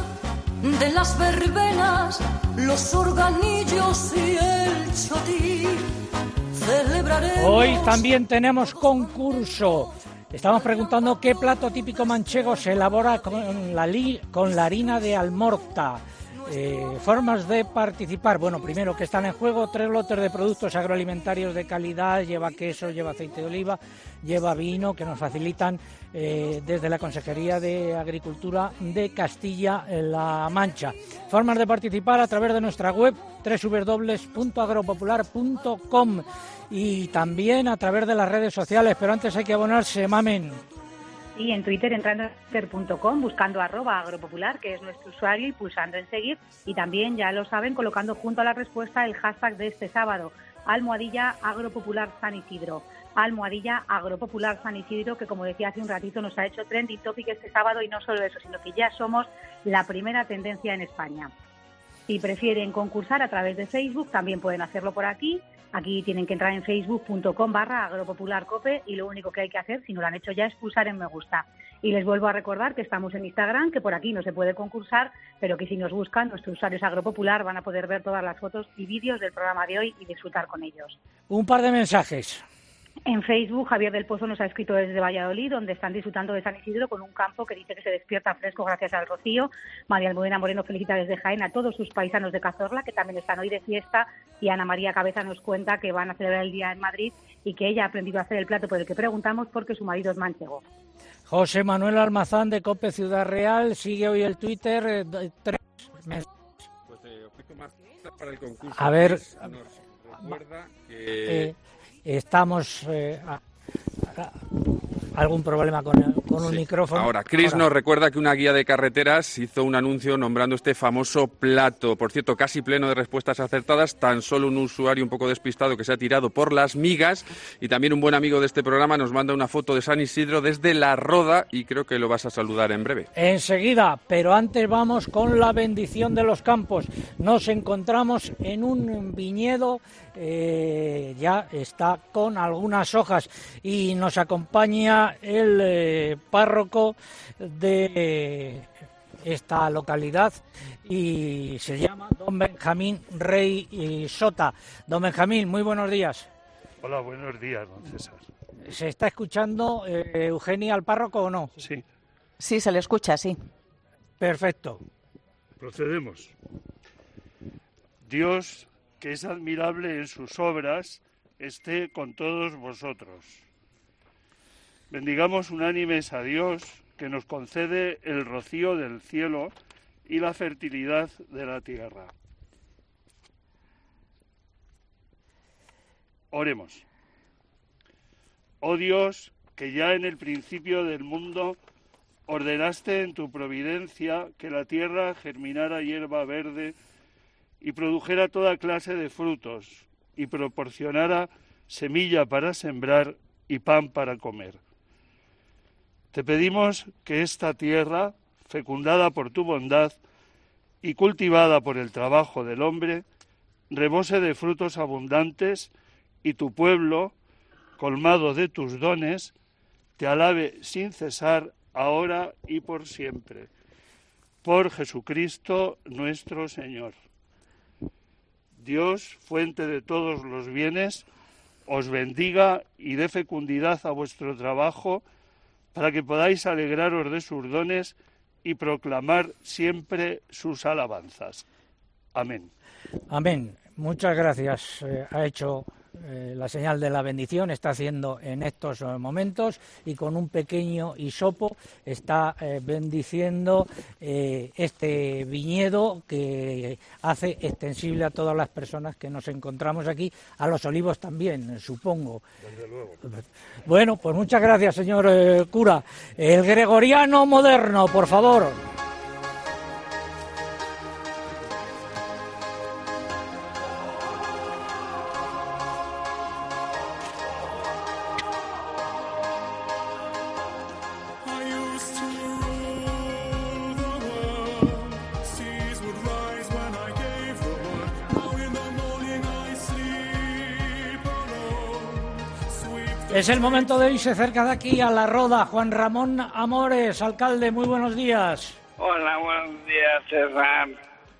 De las verbenas, los organillos y el chotí. Celebraremos. Hoy también tenemos concurso. Estamos preguntando qué plato típico manchego se elabora con la, li, con la harina de almorta. Eh, formas de participar. Bueno, primero que están en juego tres lotes de productos agroalimentarios de calidad. Lleva queso, lleva aceite de oliva, lleva vino, que nos facilitan eh, desde la Consejería de Agricultura de Castilla-La Mancha. Formas de participar a través de nuestra web doble u doble u doble u punto agropopular punto com y también a través de las redes sociales. Pero antes hay que abonarse, Mamen. Y en Twitter, entrando en twitter punto com, buscando arroba agropopular, que es nuestro usuario, y pulsando en seguir. Y también, ya lo saben, colocando junto a la respuesta el hashtag de este sábado, almohadilla agropopular San Isidro. Almohadilla agropopular San Isidro, que como decía hace un ratito, nos ha hecho trending topic este sábado, y no solo eso, sino que ya somos la primera tendencia en España. Si prefieren concursar a través de Facebook, también pueden hacerlo por aquí. Aquí tienen que entrar en facebook punto com barra agropopularcope y lo único que hay que hacer, si no lo han hecho ya, es pulsar en me gusta. Y les vuelvo a recordar que estamos en Instagram, que por aquí no se puede concursar, pero que si nos buscan, nuestros usuarios Agropopular van a poder ver todas las fotos y vídeos del programa de hoy y disfrutar con ellos. Un par de mensajes. En Facebook, Javier del Pozo nos ha escrito desde Valladolid, donde están disfrutando de San Isidro con un campo que dice que se despierta fresco gracias al rocío. María Almudena Moreno felicita desde Jaén a todos sus paisanos de Cazorla, que también están hoy de fiesta, y Ana María Cabeza nos cuenta que van a celebrar el día en Madrid y que ella ha aprendido a hacer el plato por el que preguntamos porque su marido es manchego. José Manuel Almazán de COPE Ciudad Real sigue hoy el Twitter. Eh, tres meses. Pues te ofrezco más para el concurso. A ver, nos recuerda que... eh, estamos... Eh, a, a, algún problema con, el, con un sí. micrófono. Ahora, Chris Ahora. nos recuerda que una guía de carreteras hizo un anuncio nombrando este famoso plato. Por cierto, casi pleno de respuestas acertadas, tan solo un usuario un poco despistado que se ha tirado por las migas, y también un buen amigo de este programa nos manda una foto de San Isidro desde La Roda y creo que lo vas a saludar en breve. Enseguida, pero antes vamos con la bendición de los campos. Nos encontramos en un viñedo, eh, ya está con algunas hojas, y nos acompaña el eh, párroco de esta localidad y se llama don Benjamín Rey y Sota. Don Benjamín, muy buenos días. Hola, buenos días, don César. ¿Se está escuchando eh, Eugenia al párroco o no? Sí. Sí, se le escucha, sí. Perfecto. Procedemos. Dios, que es admirable en sus obras, esté con todos vosotros. Bendigamos unánimes a Dios, que nos concede el rocío del cielo y la fertilidad de la tierra. Oremos. Oh Dios, que ya en el principio del mundo ordenaste en tu providencia que la tierra germinara hierba verde y produjera toda clase de frutos y proporcionara semilla para sembrar y pan para comer. Te pedimos que esta tierra, fecundada por tu bondad y cultivada por el trabajo del hombre, rebose de frutos abundantes y tu pueblo, colmado de tus dones, te alabe sin cesar, ahora y por siempre. Por Jesucristo nuestro Señor. Dios, fuente de todos los bienes, os bendiga y dé fecundidad a vuestro trabajo, para que podáis alegraros de sus dones y proclamar siempre sus alabanzas. Amén. Amén. Muchas gracias. Eh, ha hecho eh, la señal de la bendición, está haciendo en estos momentos, y con un pequeño hisopo está eh, bendiciendo eh, este viñedo que hace extensible a todas las personas que nos encontramos aquí, a los olivos también, supongo. Desde luego. Bueno, pues muchas gracias, señor eh, cura. El gregoriano moderno, por favor. Es el momento de irse cerca de aquí, a La Roda. Juan Ramón Amores, alcalde, muy buenos días. Hola, buenos días, César.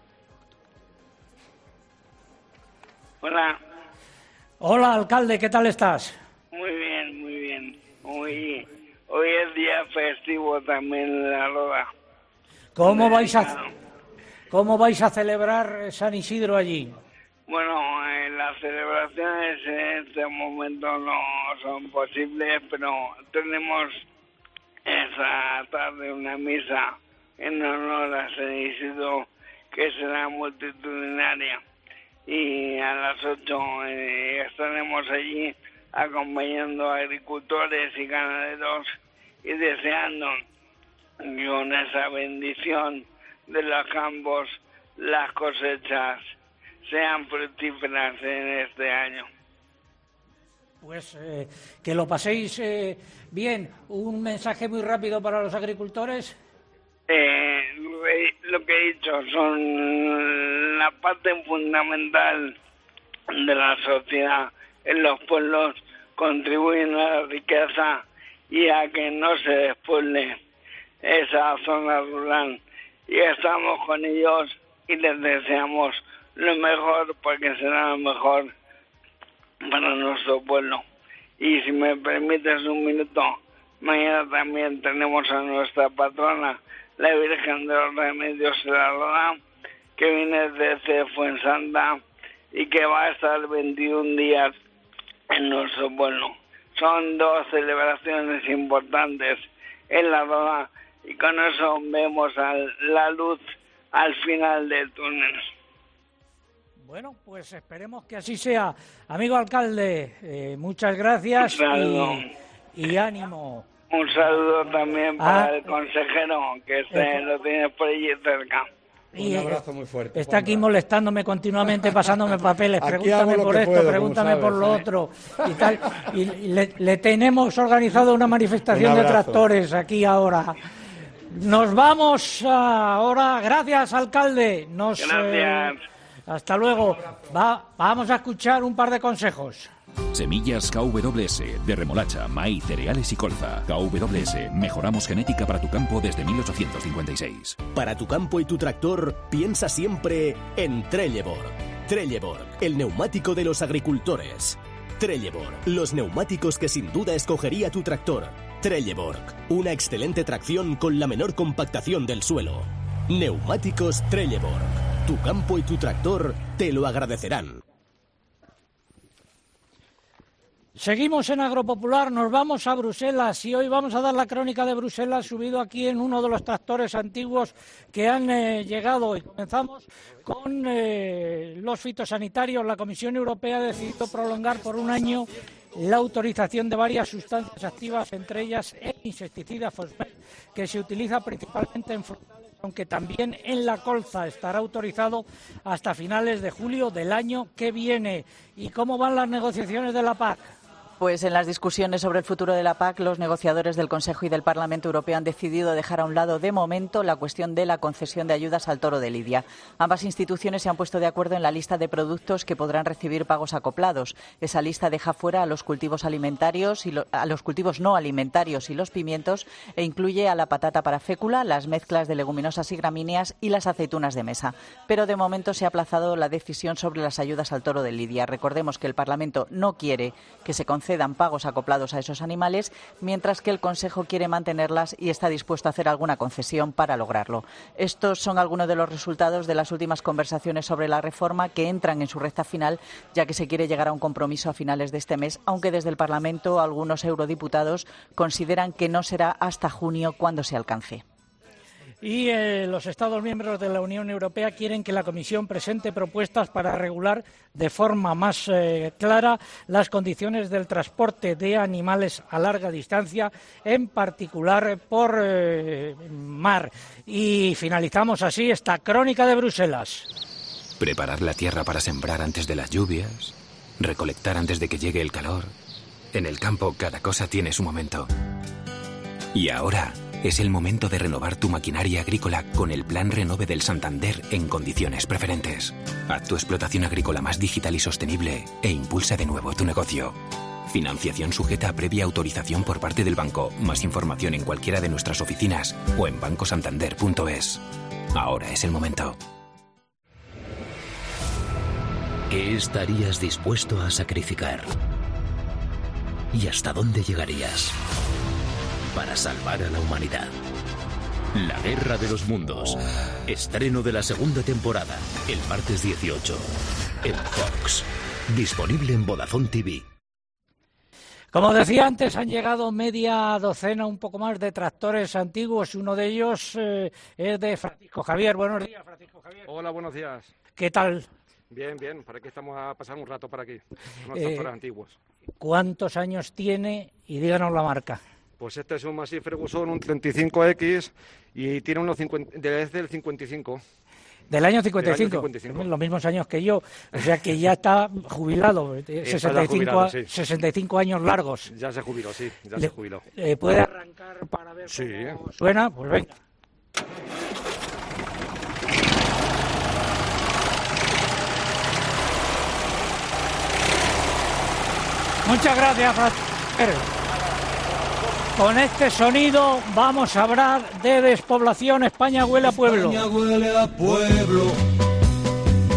Hola. Hola, alcalde, ¿qué tal estás? Muy bien, muy bien. Hoy, hoy es día festivo también en La Roda. ¿Cómo vais a, cómo vais a celebrar San Isidro allí? Bueno, eh, las celebraciones en este momento no son posibles, pero tenemos esa tarde una misa en honor a San Isidro que será multitudinaria. Y a las ocho eh, estaremos allí acompañando a agricultores y ganaderos y deseando que con esa bendición de los campos las cosechas sean fructíferas en este año. Pues eh, que lo paséis eh, bien. Un mensaje muy rápido para los agricultores. Eh, lo que he dicho son la parte fundamental de la sociedad en los pueblos, contribuyen a la riqueza y a que no se despueble esa zona rural. Y estamos con ellos y les deseamos lo mejor, porque será lo mejor para nuestro pueblo. Y si me permites un minuto, mañana también tenemos a nuestra patrona, la Virgen de los Remedios de la Roda, que viene desde Fuensanta y que va a estar veintiún días en nuestro pueblo. Son dos celebraciones importantes en la Roda y con eso vemos al, la luz al final del túnel. Bueno, pues esperemos que así sea. Amigo alcalde, eh, muchas gracias y, y ánimo. Un saludo también para ah, el consejero, que se eh, lo tiene por allí cerca. Y, un abrazo muy fuerte. Está aquí molestándome continuamente, pasándome papeles. Pregúntame por esto, puedo, pregúntame sabes, por lo ¿eh? otro y tal. Y le, le tenemos organizado una manifestación un de tractores aquí ahora. Nos vamos ahora. Gracias, alcalde. Nos, Gracias. Eh, hasta luego. Va, vamos a escuchar un par de consejos. Semillas K W S de remolacha, maíz, cereales y colza. K W S, mejoramos genética para tu campo desde mil ochocientos cincuenta y seis. Para tu campo y tu tractor, piensa siempre en Trelleborg. Trelleborg, el neumático de los agricultores. Trelleborg, los neumáticos que sin duda escogería tu tractor. Trelleborg, una excelente tracción con la menor compactación del suelo. Neumáticos Trelleborg. Tu campo y tu tractor te lo agradecerán. Seguimos en Agropopular, nos vamos a Bruselas y hoy vamos a dar la crónica de Bruselas subido aquí en uno de los tractores antiguos que han eh, llegado. Y comenzamos con eh, los fitosanitarios. La Comisión Europea ha decidido prolongar por un año la autorización de varias sustancias activas, entre ellas el insecticida Fosmet, que se utiliza principalmente en frutales, aunque también en la colza. Estará autorizado hasta finales de julio del año que viene. ¿Y cómo van las negociaciones de la P A C? Pues en las discusiones sobre el futuro de la P A C, los negociadores del Consejo y del Parlamento Europeo han decidido dejar a un lado de momento la cuestión de la concesión de ayudas al toro de Lidia. Ambas instituciones se han puesto de acuerdo en la lista de productos que podrán recibir pagos acoplados. Esa lista deja fuera a los cultivos alimentarios y lo, a los cultivos no alimentarios y los pimientos e incluye a la patata para fécula, las mezclas de leguminosas y gramíneas y las aceitunas de mesa. Pero de momento se ha aplazado la decisión sobre las ayudas al toro de Lidia. Recordemos que el Parlamento no quiere que se conceda dan pagos acoplados a esos animales, mientras que el Consejo quiere mantenerlas y está dispuesto a hacer alguna concesión para lograrlo. Estos son algunos de los resultados de las últimas conversaciones sobre la reforma, que entran en su recta final, ya que se quiere llegar a un compromiso a finales de este mes, aunque desde el Parlamento algunos eurodiputados consideran que no será hasta junio cuando se alcance. Y eh, los Estados miembros de la Unión Europea quieren que la Comisión presente propuestas para regular de forma más eh, clara las condiciones del transporte de animales a larga distancia, en particular por eh, mar. Y finalizamos así esta crónica de Bruselas. Preparar la tierra para sembrar antes de las lluvias, recolectar antes de que llegue el calor. En el campo cada cosa tiene su momento. Y ahora es el momento de renovar tu maquinaria agrícola con el Plan Renove del Santander en condiciones preferentes. Haz tu explotación agrícola más digital y sostenible e impulsa de nuevo tu negocio. Financiación sujeta a previa autorización por parte del banco. Más información en cualquiera de nuestras oficinas o en banco santander punto es. Ahora es el momento. ¿Qué estarías dispuesto a sacrificar? ¿Y hasta dónde llegarías para salvar a la humanidad? La Guerra de los Mundos. Estreno de la segunda temporada, el martes dieciocho, en Fox. Disponible en Vodafone T V. Como decía antes, han llegado media docena, un poco más, de tractores antiguos. Uno de ellos eh, es de Francisco Javier. Buenos días, Francisco Javier. Hola, buenos días. ¿Qué tal? Bien, bien. Por aquí estamos a pasar un rato por aquí, con los eh, tractores antiguos. ¿Cuántos años tiene? Y díganos la marca. Pues este es un Massey Ferguson, un treinta y cinco equis, y tiene unos cincuenta, desde el cincuenta y cinco. Del año cincuenta y cinco, Del año cincuenta y cinco. Los mismos años que yo, o sea que ya está jubilado, sesenta y cinco, jubilado, sí. sesenta y cinco años largos. Ya se jubiló, sí, ya Le, se jubiló. Eh, ¿Puede arrancar para ver sí. cómo suena? Pues venga. Muchas gracias, Francisco. Con este sonido vamos a hablar de despoblación. España huele a pueblo. España huele a pueblo,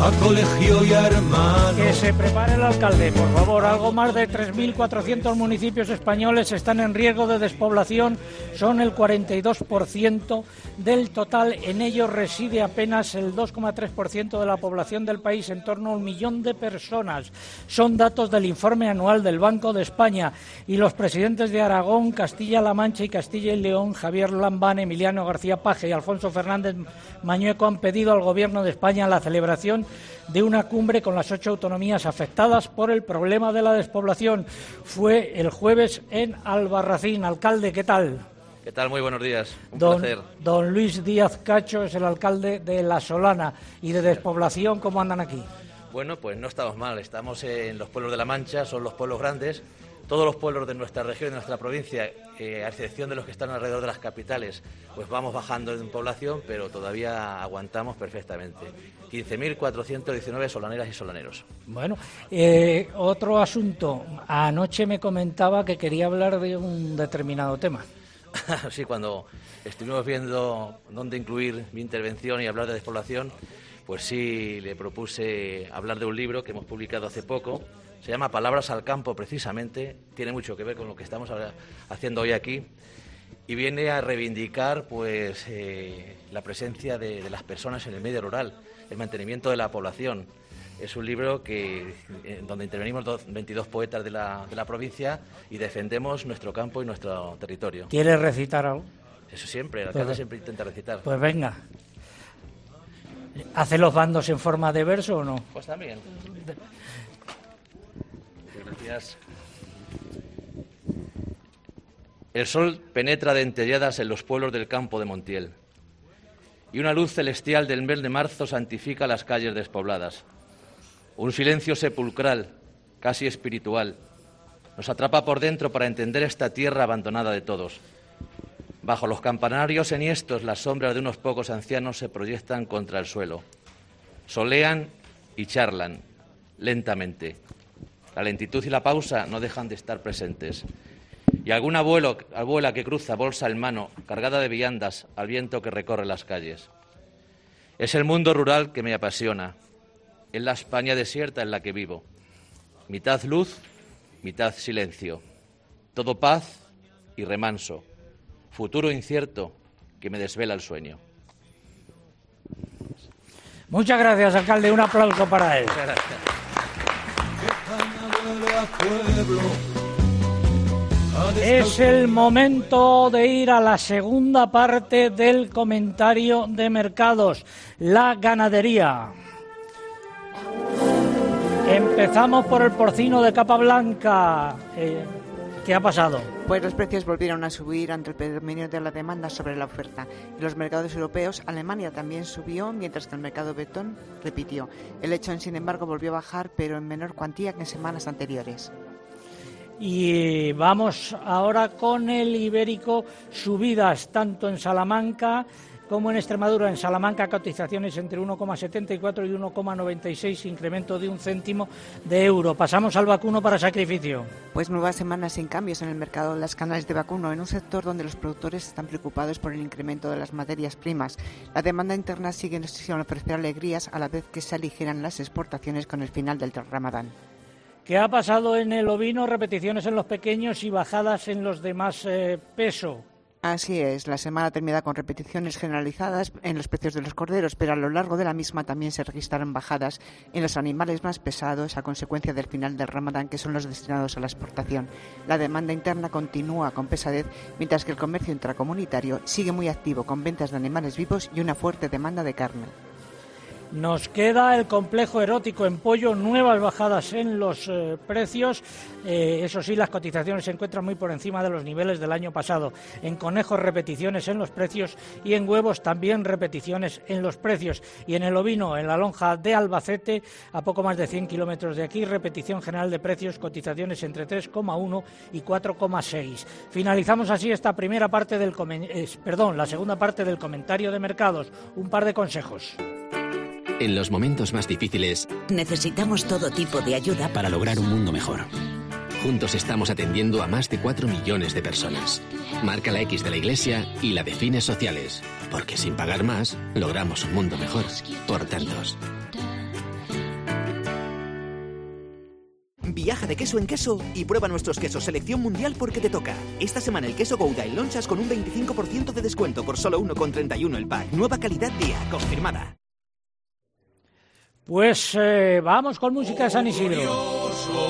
a colegio y a hermano. Que se prepare el alcalde, por favor. Algo más de tres mil cuatrocientos municipios españoles están en riesgo de despoblación. Son el cuarenta y dos por ciento del total. En ellos reside apenas el dos coma tres por ciento de la población del país, en torno a un millón de personas. Son datos del informe anual del Banco de España. Y los presidentes de Aragón, Castilla-La Mancha y Castilla y León, Javier Lambán, Emiliano García Paje y Alfonso Fernández Mañueco, han pedido al Gobierno de España la celebración de una cumbre con las ocho autonomías afectadas por el problema de la despoblación. Fue el jueves en Albarracín. Alcalde, ¿qué tal? ¿Qué tal? Muy buenos días. Un don, placer. Don Luis Díaz Cacho es el alcalde de La Solana. ¿Y de despoblación cómo andan aquí? Bueno, pues no estamos mal. Estamos en los pueblos de La Mancha, son los pueblos grandes. Todos los pueblos de nuestra región y de nuestra provincia, eh, a excepción de los que están alrededor de las capitales, pues vamos bajando en población, pero todavía aguantamos perfectamente. quince mil cuatrocientos diecinueve solaneras y solaneros. Bueno, eh, otro asunto. Anoche me comentaba que quería hablar de un determinado tema. Sí, cuando estuvimos viendo dónde incluir mi intervención y hablar de despoblación, pues sí le propuse hablar de un libro que hemos publicado hace poco. Se llama Palabras al campo, precisamente. Tiene mucho que ver con lo que estamos haciendo hoy aquí. Y viene a reivindicar pues eh, la presencia de, de las personas en el medio rural, el mantenimiento de la población. Es un libro que eh, donde intervenimos dos, veintidós poetas de la, de la provincia y defendemos nuestro campo y nuestro territorio. ¿Quieres recitar algo? Eso siempre, el alcalde pues, siempre intenta recitar. Pues venga. ¿Hace los bandos en forma de verso o no? Pues también. Gracias. El sol penetra dentelladas en los pueblos del campo de Montiel, y una luz celestial del mes de marzo santifica las calles despobladas. Un silencio sepulcral, casi espiritual, nos atrapa por dentro para entender esta tierra abandonada de todos. Bajo los campanarios enhiestos, las sombras de unos pocos ancianos se proyectan contra el suelo. Solean y charlan, lentamente. La lentitud y la pausa no dejan de estar presentes. Y algún abuelo, abuela que cruza bolsa en mano, cargada de viandas, al viento que recorre las calles. Es el mundo rural que me apasiona. Es la España desierta en la que vivo. Mitad luz, mitad silencio. Todo paz y remanso. Futuro incierto que me desvela el sueño. Muchas gracias, alcalde. Un aplauso para él. Muchas gracias. Es el momento de ir a la segunda parte del comentario de mercados, la ganadería. Empezamos por el porcino de capa blanca. Eh, ¿Qué ha pasado? Pues los precios volvieron a subir ante el predominio de la demanda sobre la oferta. En los mercados europeos, Alemania también subió, mientras que el mercado bretón repitió. El lechón, sin embargo, volvió a bajar, pero en menor cuantía que en semanas anteriores. Y vamos ahora con el ibérico, subidas tanto en Salamanca como en Extremadura. En Salamanca, cotizaciones entre uno coma setenta y cuatro y uno coma noventa y seis, incremento de un céntimo de euro. Pasamos al vacuno para sacrificio. Pues nuevas semanas sin cambios en el mercado de las canales de vacuno, en un sector donde los productores están preocupados por el incremento de las materias primas. La demanda interna sigue sin ofrecer alegrías, a la vez que se aligeran las exportaciones con el final del Ramadán. ¿Qué ha pasado en el ovino? Repeticiones en los pequeños y bajadas en los de más eh, peso. Así es, la semana termina con repeticiones generalizadas en los precios de los corderos, pero a lo largo de la misma también se registraron bajadas en los animales más pesados a consecuencia del final del Ramadán, que son los destinados a la exportación. La demanda interna continúa con pesadez, mientras que el comercio intracomunitario sigue muy activo con ventas de animales vivos y una fuerte demanda de carne. Nos queda el complejo erótico en pollo, nuevas bajadas en los eh, precios. Eh, eso sí, las cotizaciones se encuentran muy por encima de los niveles del año pasado. En conejos, repeticiones en los precios, y en huevos también repeticiones en los precios. Y en el ovino, en la lonja de Albacete, a poco más de cien kilómetros de aquí, repetición general de precios, cotizaciones entre tres coma uno y cuatro coma seis. Finalizamos así esta primera parte del comen- eh, perdón, la segunda parte del comentario de mercados. Un par de consejos. En los momentos más difíciles, necesitamos todo tipo de ayuda para lograr un mundo mejor. Juntos estamos atendiendo a más de cuatro millones de personas. Marca la X de la Iglesia y la de fines sociales, porque sin pagar más, logramos un mundo mejor por tantos. Viaja de queso en queso y prueba nuestros quesos selección mundial porque te toca. Esta semana el queso Gouda y lonchas con un veinticinco por ciento de descuento por solo uno con treinta y uno el pack. Nueva calidad día, confirmada. Pues eh, vamos con música de San Isidro.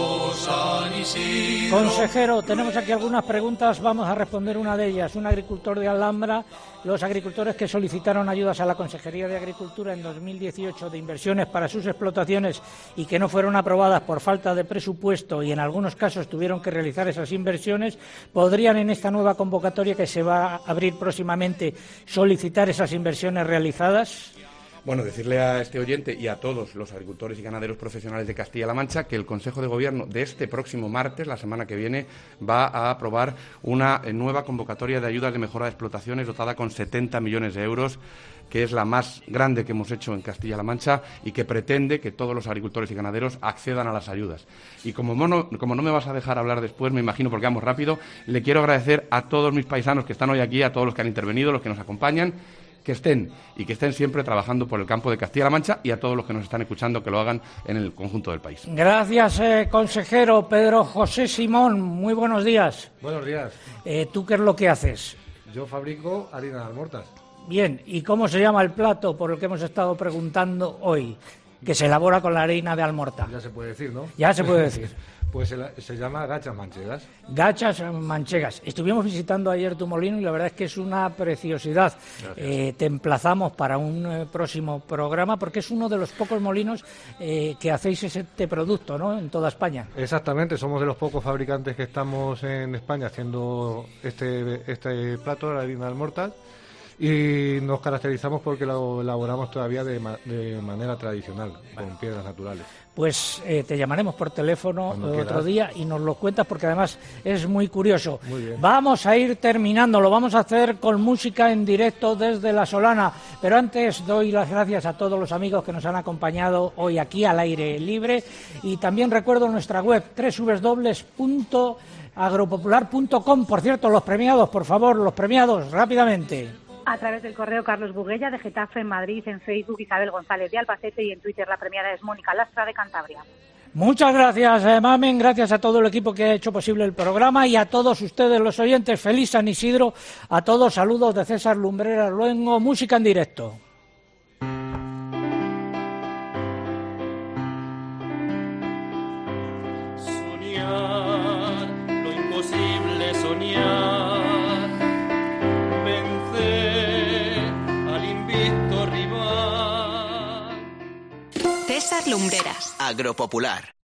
Consejero, tenemos aquí algunas preguntas, vamos a responder una de ellas. Un agricultor de Alhambra, los agricultores que solicitaron ayudas a la Consejería de Agricultura en dos mil dieciocho de inversiones para sus explotaciones y que no fueron aprobadas por falta de presupuesto y en algunos casos tuvieron que realizar esas inversiones, ¿podrían en esta nueva convocatoria que se va a abrir próximamente solicitar esas inversiones realizadas? Bueno, decirle a este oyente y a todos los agricultores y ganaderos profesionales de Castilla-La Mancha que el Consejo de Gobierno de este próximo martes, la semana que viene, va a aprobar una nueva convocatoria de ayudas de mejora de explotaciones dotada con setenta millones de euros, que es la más grande que hemos hecho en Castilla-La Mancha y que pretende que todos los agricultores y ganaderos accedan a las ayudas. Y como no, como no me vas a dejar hablar después, me imagino porque vamos rápido, le quiero agradecer a todos mis paisanos que están hoy aquí, a todos los que han intervenido, los que nos acompañan, que estén y que estén siempre trabajando por el campo de Castilla-La Mancha y a todos los que nos están escuchando que lo hagan en el conjunto del país. Gracias, eh, consejero. Pedro José Simón, muy buenos días. Buenos días. Eh, ¿Tú qué es lo que haces? Yo fabrico harina de almortas. Bien, ¿y cómo se llama el plato por el que hemos estado preguntando hoy? Que se elabora con la harina de almorta. Ya se puede decir, ¿no? Ya se puede decir. Pues se, se llama gachas manchegas. Gachas manchegas. Estuvimos visitando ayer tu molino y la verdad es que es una preciosidad. Eh, te emplazamos para un eh, próximo programa porque es uno de los pocos molinos eh, que hacéis este producto, ¿no?, en toda España. Exactamente, somos de los pocos fabricantes que estamos en España haciendo este, este plato, la harina de almortas. Y nos caracterizamos porque lo elaboramos todavía de, ma de manera tradicional, vale, con piedras naturales. Pues eh, te llamaremos por teléfono Cuando otro quieras. día y nos lo cuentas porque además es muy curioso. Muy bien. Vamos a ir terminando, lo vamos a hacer con música en directo desde La Solana, pero antes doy las gracias a todos los amigos que nos han acompañado hoy aquí al aire libre y también recuerdo nuestra web doble u doble u doble u punto agropopular punto com. Por cierto, los premiados, por favor, los premiados, rápidamente. A través del correo Carlos Buguella de Getafe en Madrid, en Facebook Isabel González de Albacete y en Twitter la premiada es Mónica Lastra de Cantabria. Muchas gracias, eh, Mamen, gracias a todo el equipo que ha hecho posible el programa y a todos ustedes los oyentes. Feliz San Isidro, a todos saludos de César Lumbreras Luengo, música en directo. Soñar, lo imposible soñar. César Lumbreras. Agropopular.